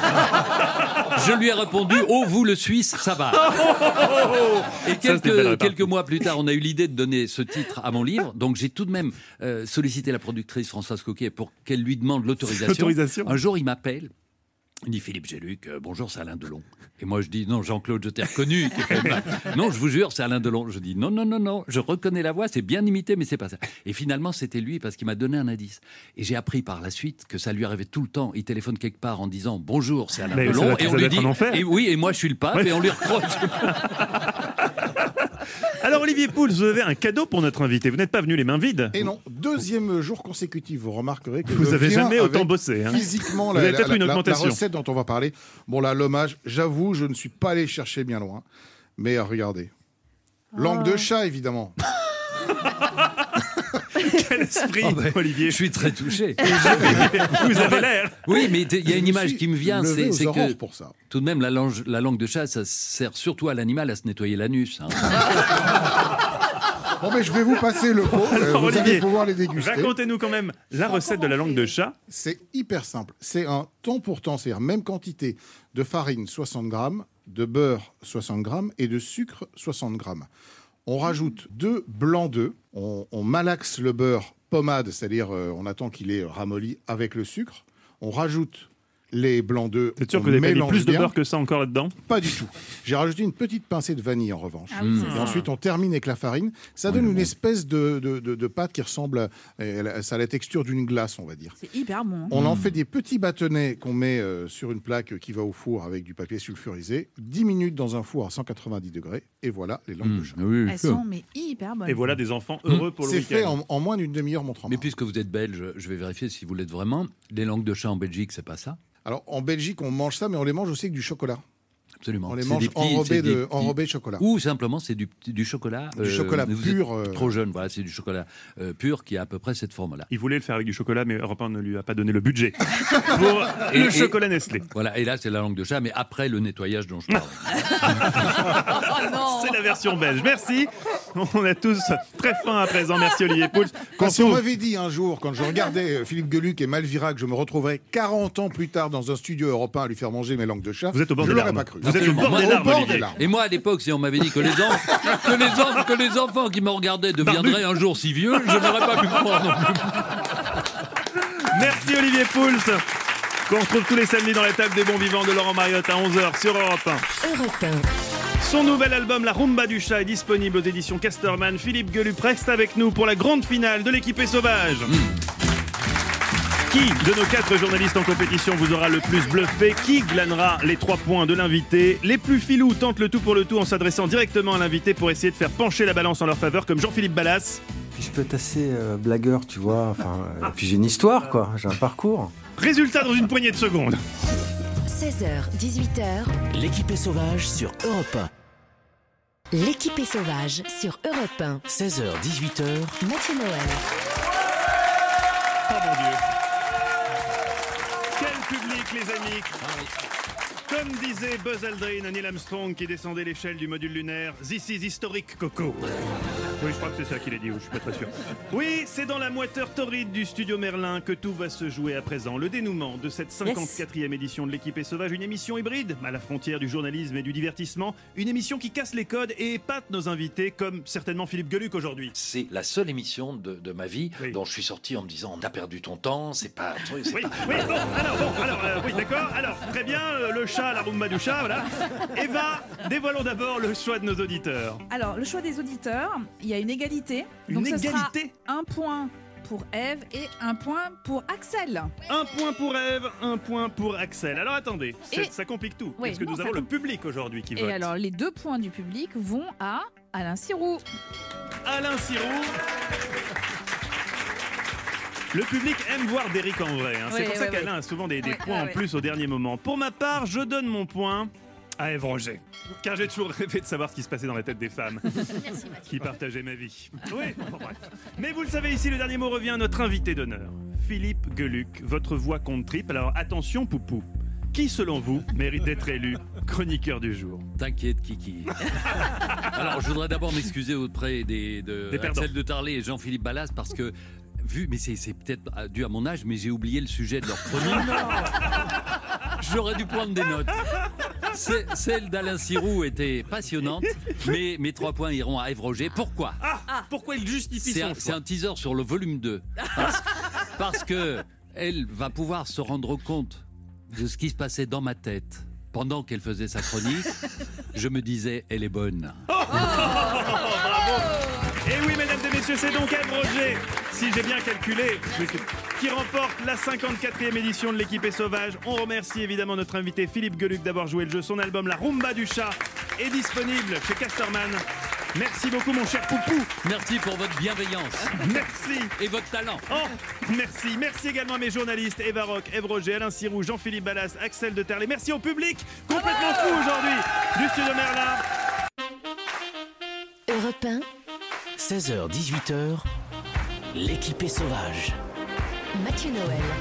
Je lui ai répondu, oh, vous, le Suisse, ça va. Et quelques, quelques mois plus tard, on a eu l'idée de donner ce titre à mon livre. Donc, j'ai tout de même euh, sollicité la productrice Françoise Coquet pour qu'elle lui demande l'autorisation. L'autorisation. Un jour, il m'appelle. Il dit, Philippe Gueluc, euh, bonjour, c'est Alain Delon. Et moi, je dis, non, Jean-Claude, je t'ai reconnu. Non, je vous jure, c'est Alain Delon. Je dis, non, non, non, non, je reconnais la voix, c'est bien imité, mais c'est pas ça. Et finalement, c'était lui parce qu'il m'a donné un indice. Et j'ai appris par la suite que ça lui arrivait tout le temps. Il téléphone quelque part en disant, bonjour, c'est Alain mais Delon. Et on lui dit, et oui, et moi, je suis le pape, ouais. Et on lui recroche. Alors Olivier Pouls, vous avez un cadeau pour notre invité. Vous n'êtes pas venu les mains vides. Et non, deuxième jour consécutif. Vous remarquerez que vous n'avez jamais autant avec bossé. Hein. Physiquement, vous la, avez peut-être la, une la, augmentation. La recette dont on va parler. Bon là, l'hommage. J'avoue, je ne suis pas allé chercher bien loin. Mais euh, regardez, langue oh. de chat évidemment. Quel esprit, oh ben, Olivier. Je suis très touché. Vous avez l'air. Oui, mais il y a une image qui me vient, c'est, c'est que pour ça. tout de même, la langue, la langue de chat, ça sert surtout à l'animal à se nettoyer l'anus. Hein. Bon, mais je vais vous passer le pot. Alors, vous Olivier, allez pouvoir les déguster. Racontez-nous quand même la recette de la langue de chat. C'est hyper simple. C'est un temps pour temps, c'est-à-dire même quantité de farine, soixante grammes, de beurre, soixante grammes, et de sucre, soixante grammes. On rajoute deux blancs d'œufs, on, on malaxe le beurre pommade, c'est-à-dire euh, on attend qu'il est ramolli avec le sucre. On rajoute les blancs d'œufs. C'est sûr que vous avez mis plus de beurre que ça encore là-dedans? Pas du tout. J'ai rajouté une petite pincée de vanille en revanche. Ah oui, et ensuite, on termine avec la farine. Ça donne une espèce de, de, de, de pâte qui ressemble, à, ça a la texture d'une glace, on va dire. C'est hyper bon. Hein. On mmh. en fait des petits bâtonnets qu'on met euh, sur une plaque qui va au four avec du papier sulfurisé. dix minutes dans un four à cent quatre-vingt-dix degrés. Et voilà les langues mmh. de chat. Oui, elles sont mais hyper bonnes. Et voilà des enfants heureux mmh. pour le week-end. C'est fait en, en moins d'une demi-heure, mon Mais puisque vous êtes belge, je vais vérifier si vous l'êtes vraiment. Les langues de chat en Belgique, c'est pas ça? Alors, en Belgique, on mange ça, mais on les mange aussi avec du chocolat. Absolument. On les c'est mange petits, enrobés, de, petits... enrobés de chocolat. Ou simplement, c'est du, du chocolat. Du euh, chocolat pur. Euh... Trop jeune, voilà, c'est du chocolat euh, pur qui a à peu près cette forme-là. Il voulait le faire avec du chocolat, mais Europe un ne lui a pas donné le budget pour et, le et, chocolat Nestlé. Voilà, et là, c'est la langue de chat, mais après le nettoyage dont je parle. oh c'est la version belge. Merci. On a tous très faim à présent. Merci Olivier Pouls. Quand si on m'avait dit un jour, quand je regardais Philippe Gueluc et Malvira, que je me retrouverais quarante ans plus tard dans un studio européen à lui faire manger mes langues de chat, vous êtes au bord je des l'aurais larmes. pas cru. Vous êtes au bord des larmes, Olivier. Et moi, à l'époque, si on m'avait dit que les, en... que les, en... que les enfants qui me regardaient deviendraient un jour si vieux, je n'aurais pas pu croire non plus. Merci Olivier Pouls. Qu'on retrouve tous les samedis dans la table des bons vivants de Laurent Mariotte à onze heures sur Europe un. Europe un. Son nouvel album La Rumba du Chat est disponible aux éditions Casterman. Philippe Gueluc reste avec nous pour la grande finale de l'équipée sauvage. Mmh. Qui de nos quatre journalistes en compétition vous aura le plus bluffé? Qui glanera les trois points de l'invité? Les plus filous tentent le tout pour le tout en s'adressant directement à l'invité pour essayer de faire pencher la balance en leur faveur, comme Jean-Philippe Ballas. Puis je peux être assez euh, blagueur, tu vois. Enfin, euh, puis j'ai une histoire, quoi. J'ai un parcours. Résultat dans une poignée de secondes. seize seize heures dix-huit heures, l'équipé sauvage sur Europe un. l'équipé sauvage sur Europe un. seize heures dix-huit heures, Mathieu Noël. Oh mon Dieu. Quel public, les amis. Comme disait Buzz Aldrin à Neil Armstrong qui descendait l'échelle du module lunaire, this is historique, Coco. Oui, je crois que c'est ça qu'il a dit, je suis pas très sûr. Oui, c'est dans la moiteur torride du studio Merlin que tout va se jouer à présent. Le dénouement de cette cinquante-quatrième édition de l'équipé sauvage, une émission hybride, à la frontière du journalisme et du divertissement, une émission qui casse les codes et épate nos invités, comme certainement Philippe Gueluc aujourd'hui. C'est la seule émission de, de ma vie oui. dont je suis sorti en me disant t'as perdu ton temps, c'est pas... C'est oui, pas... oui, bon, alors, bon, alors, euh, oui, d'accord, alors, très bien, euh, le chat, la rumba du chat, voilà. Eva, dévoilons d'abord le choix de nos auditeurs. Alors, le choix des auditeurs, il y a une égalité. Une donc égalité ce sera un point pour Eve et un point pour Axel. Un point pour Eve, un point pour Axel. Alors attendez, et... ça complique tout. Oui, parce que non, nous avons le public aujourd'hui qui et vote. Et alors, les deux points du public vont à Alain Sirou. Alain Sirou. Le public aime voir Derrick en vrai. Hein. Oui, C'est pour oui, ça oui. qu'Alain a souvent des, des oui, points oui, en oui. plus au dernier moment. Pour ma part, je donne mon point à Ève Roger. Car j'ai toujours rêvé de savoir ce qui se passait dans la tête des femmes Merci, qui partageaient ma vie. Oui, bon, bref. Mais vous le savez, ici, le dernier mot revient à notre invité d'honneur, Philippe Gueluc. Votre voix compte triple. Alors attention, Poupou. Qui, selon vous, mérite d'être élu chroniqueur du jour? T'inquiète, Kiki. Alors, je voudrais d'abord m'excuser auprès des, de Des perdants. Axel de Tarlet et Jean-Philippe Ballas parce que, vu, mais c'est, c'est peut-être dû à mon âge, mais j'ai oublié le sujet de leur chronique. J'aurais dû prendre des notes. C'est, celle d'Alain Sirou était passionnante, mais mes trois points iront à Ève Roger. Pourquoi? Ah, pourquoi il justifie c'est son un, choix? c'est un teaser sur le volume deux. Parce, parce que elle va pouvoir se rendre compte de ce qui se passait dans ma tête pendant qu'elle faisait sa chronique. Je me disais, elle est bonne. Oh, oh, oh, oh, bravo. Et oui, mesdames et messieurs, c'est donc Ève Roger, si j'ai bien calculé, qui remporte la cinquante-quatrième édition de l'équipé sauvage. On remercie évidemment notre invité Philippe Gueluc d'avoir joué le jeu. Son album La Rumba du chat est disponible chez Casterman. Merci beaucoup, mon cher Poupou. Merci pour votre bienveillance. Merci. Et votre talent. Oh, merci. Merci également à mes journalistes, Eva Rock, Ève Roger, Alain Sirou, Jean-Philippe Ballas, Axel de Terlet. Merci au public, complètement fou aujourd'hui, du studio Merlin. Europe un, seize heures dix-huit heures, l'équipé sauvage. Mathieu Noël.